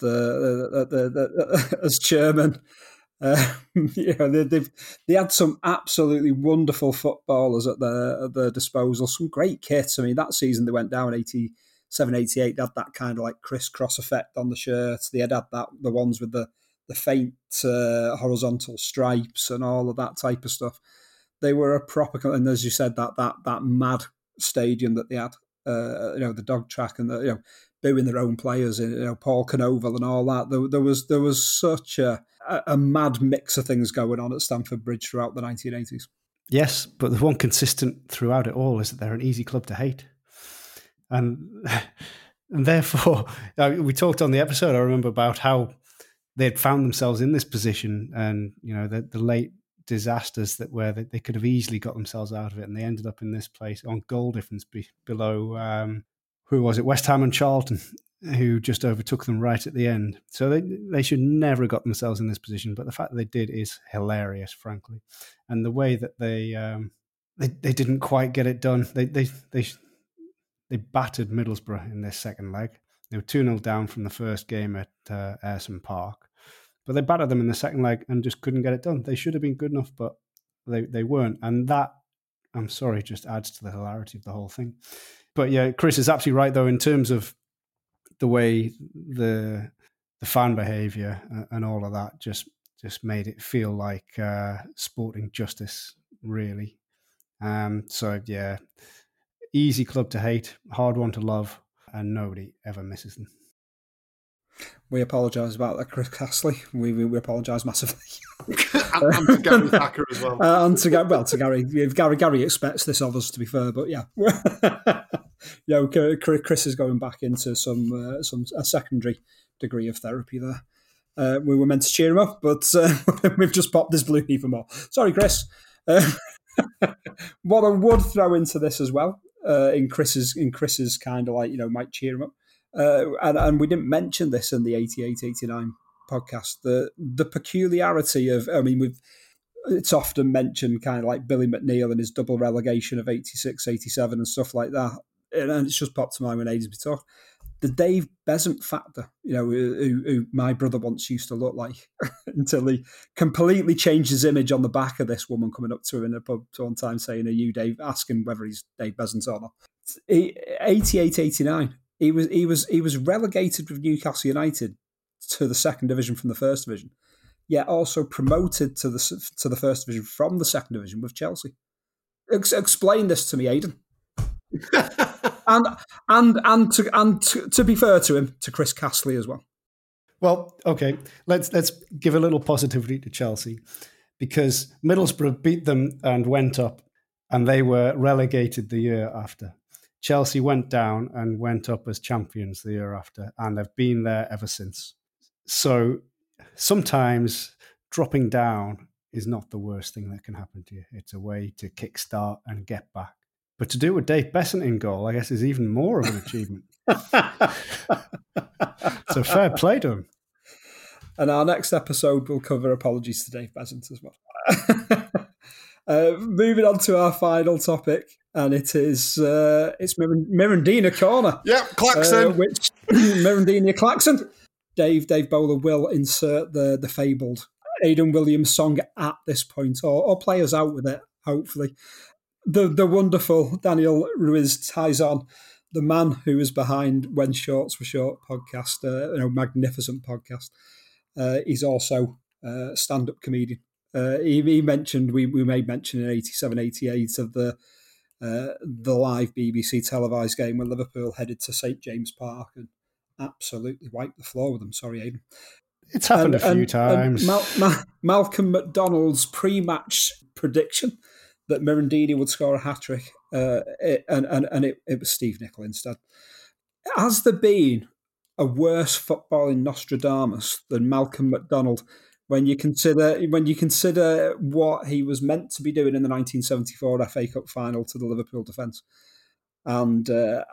B: as chairman. They had some absolutely wonderful footballers at their disposal. Some great kits. I mean, that season they went down 87, 88. They had that kind of like crisscross effect on the shirts. They had the ones with the faint horizontal stripes and all of that type of stuff. They were a proper, and as you said, that mad stadium that they had. The dog track and booing their own players, Paul Canoval and all that. There was such a mad mix of things going on at Stamford Bridge throughout the 1980s.
C: Yes, but the one consistent throughout it all is that they're an easy club to hate. And therefore, we talked on the episode, I remember, about how they'd found themselves in this position and, the late disasters where they could have easily got themselves out of it, and they ended up in this place on goal difference below, who was it, West Ham and Charlton, who just overtook them right at the end. So they should never have got themselves in this position, but the fact that they did is hilarious, frankly. And the way that they didn't quite get it done. They battered Middlesbrough in this second leg. They were 2-0 down from the first game at Ayresome Park. But they battered them in the second leg and just couldn't get it done. They should have been good enough, but they weren't. And that, I'm sorry, just adds to the hilarity of the whole thing. But yeah, Chris is absolutely right, though, in terms of the way the fan behaviour and all of that just made it feel like sporting justice, really. So, yeah, easy club to hate, hard one to love, and nobody ever misses them.
B: We apologise about that, Chris Castley. We apologise massively.
E: and to Gary Thacker as well.
B: And to Gary. Gary expects this of us, to be fair, but yeah. Chris is going back into a secondary degree of therapy there. We were meant to cheer him up, but we've just popped this blue even more. Sorry, Chris. What I would throw into this as well, in Chris's kind of like, might cheer him up. And we didn't mention this in the 88-89 podcast. The peculiarity of, it's often mentioned kind of like Billy McNeil and his double relegation of 86, 87 and stuff like that. And it's just popped to mind when Aidan's been talking. The Dave Besant factor, who my brother once used to look like until he completely changed his image on the back of this woman coming up to him in a pub one time saying, "Are you Dave?" asking whether he's Dave Besant or not. 88-89. He was relegated with Newcastle United to the second division from the first division, yet also promoted to the first division from the second division with Chelsea. Explain this to me, Aidan. and to be fair to him, to Chris Castley as well.
C: Well, okay, let's give a little positivity to Chelsea, because Middlesbrough beat them and went up, and they were relegated the year after. Chelsea went down and went up as champions the year after, and have been there ever since. So sometimes dropping down is not the worst thing that can happen to you. It's a way to kickstart and get back. But to do it with Dave Besant in goal, I guess, is even more of an achievement. So fair play to him.
B: And our next episode will cover apologies to Dave Besant as well. Moving on to our final topic, and it's Mirandina Corner.
E: Yeah, Claxon.
B: Which Mirandina Claxon. Dave Bowler will insert the fabled Aidan Williams song at this point, or play us out with it, hopefully. The wonderful Daniel Ruiz ties on, the man who is behind When Shorts Were Short podcast, magnificent podcast. He's also a stand-up comedian. He mentioned, we made mention in 87, 88 of the live BBC televised game when Liverpool headed to St James Park and absolutely wiped the floor with them. Sorry, Aidan.
C: It's happened a few times.
B: Malcolm McDonald's pre-match prediction that Mirandini would score a hat-trick, and it was Steve Nicol instead. Has there been a worse footballing Nostradamus than Malcolm McDonald when you consider what he was meant to be doing in the 1974 FA Cup final to the Liverpool defence? And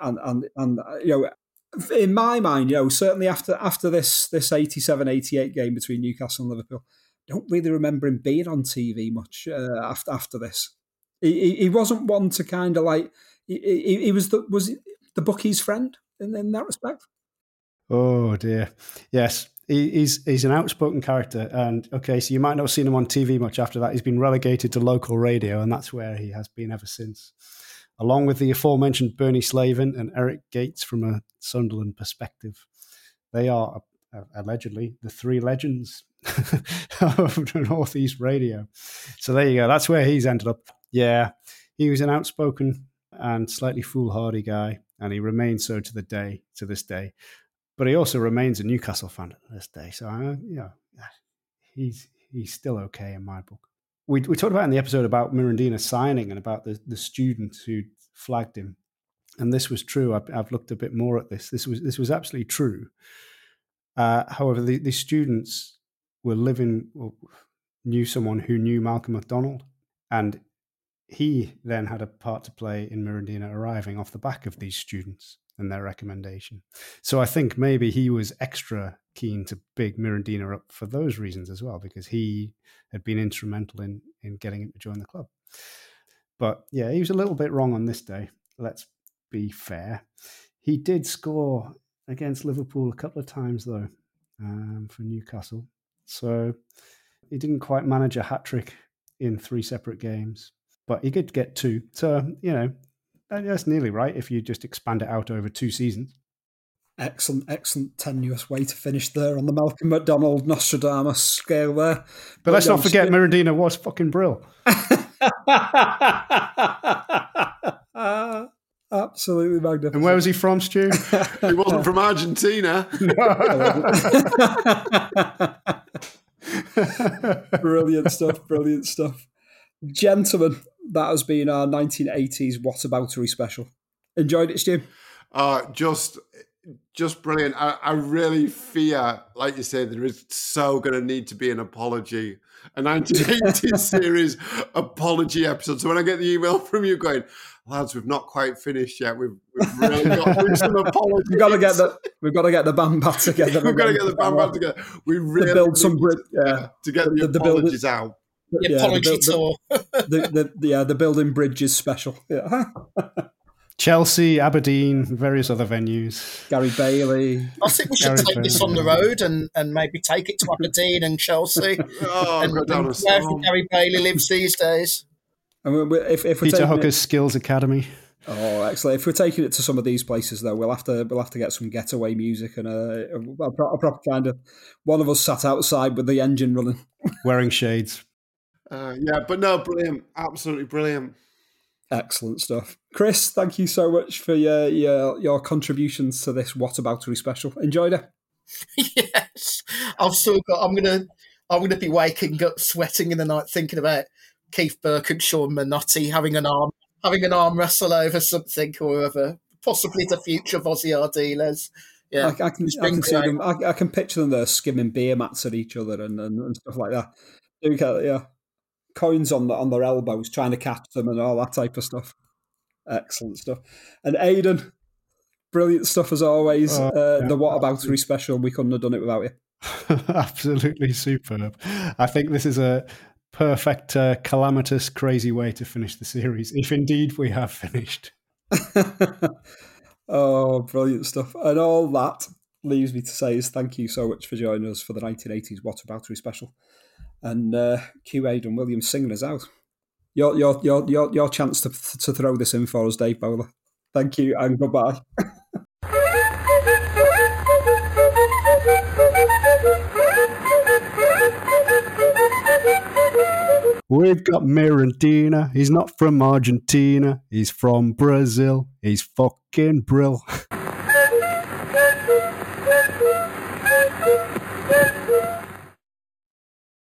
B: in my mind, certainly after this 87-88 game between Newcastle and Liverpool, I don't really remember him being on TV much after this. He wasn't one to kind of like. He was the bookies' friend in that respect.
C: Oh dear, yes, he's an outspoken character, and okay, so you might not have seen him on TV much after that. He's been relegated to local radio, and that's where he has been ever since, along with the aforementioned Bernie Slavin and Eric Gates from a Sunderland perspective. They are allegedly the three legends of North East radio. So there you go. That's where he's ended up. Yeah, he was an outspoken and slightly foolhardy guy, and he remains so to this day. But he also remains a Newcastle fan to this day. So he's still okay in my book. We talked about in the episode about Mirandina signing and about the student who flagged him, and this was true. I've looked a bit more at this. This was absolutely true. However, the students knew someone who knew Malcolm McDonald, and he then had a part to play in Mirandina arriving off the back of these students and their recommendation. So I think maybe he was extra keen to big Mirandina up for those reasons as well, because he had been instrumental in getting him to join the club. But yeah, he was a little bit wrong on this day. Let's be fair. He did score against Liverpool a couple of times, though, for Newcastle. So he didn't quite manage a hat-trick in 3 separate games, but he did get 2. So, that's nearly right if you just expand it out over 2 seasons.
B: Excellent tenuous way to finish there on the Malcolm McDonald Nostradamus scale there.
C: But let's not forget Mirandina was fucking brill.
B: Absolutely magnificent.
C: And where was he from, Stu?
E: He wasn't from Argentina.
B: Brilliant stuff. Gentlemen, that has been our 1980s Whataboutery special. Enjoyed it, Stu?
E: Just brilliant. I really fear, like you say, there is so going to need to be an apology, a 1980s series apology episode. So when I get the email from you going, lads, we've not quite finished yet. We've really got to do some apologies.
B: We've got to get the band back together.
E: We've got to get the band back together. We really
B: build some
E: to get the apologies out.
D: The apology tour.
B: The building bridges special. Yeah.
C: Chelsea, Aberdeen, various other venues.
B: Gary Bailey.
D: I think we should take this on the road and maybe take it to Aberdeen and Chelsea.
E: And
D: wherever Gary Bailey lives these days.
B: And if we're
C: Peter Hooker's Skills Academy.
B: Oh, excellent! If we're taking it to some of these places, though, we'll have to get some getaway music and a proper kind of one of us sat outside with the engine running,
C: wearing shades.
E: But no, brilliant, absolutely brilliant.
B: Excellent stuff. Chris, thank you so much for your contributions to this Whataboutery special. Enjoyed it?
D: Yes. I'm gonna be waking up sweating in the night thinking about Keith Burke and Sean Minotti having an arm wrestle over something or other. Possibly the future of Ozzy Ardiles. Yeah.
B: I can see them. I can picture them there skimming beer mats at each other and stuff like that. Yeah. Coins on their elbows, trying to catch them and all that type of stuff. Excellent stuff. And Aidan, brilliant stuff as always. The Whataboutery special, we couldn't have done it without you.
C: Absolutely superb. I think this is a perfect, calamitous, crazy way to finish the series, if indeed we have finished.
B: Oh, brilliant stuff. And all that leaves me to say is thank you so much for joining us for the 1980s Whataboutery special. And cue Aidan Williams singing us out. Your chance to throw this in for us, Dave Bowler. Thank you and goodbye.
C: We've got Mirandina. He's not from Argentina. He's from Brazil. He's fucking brill.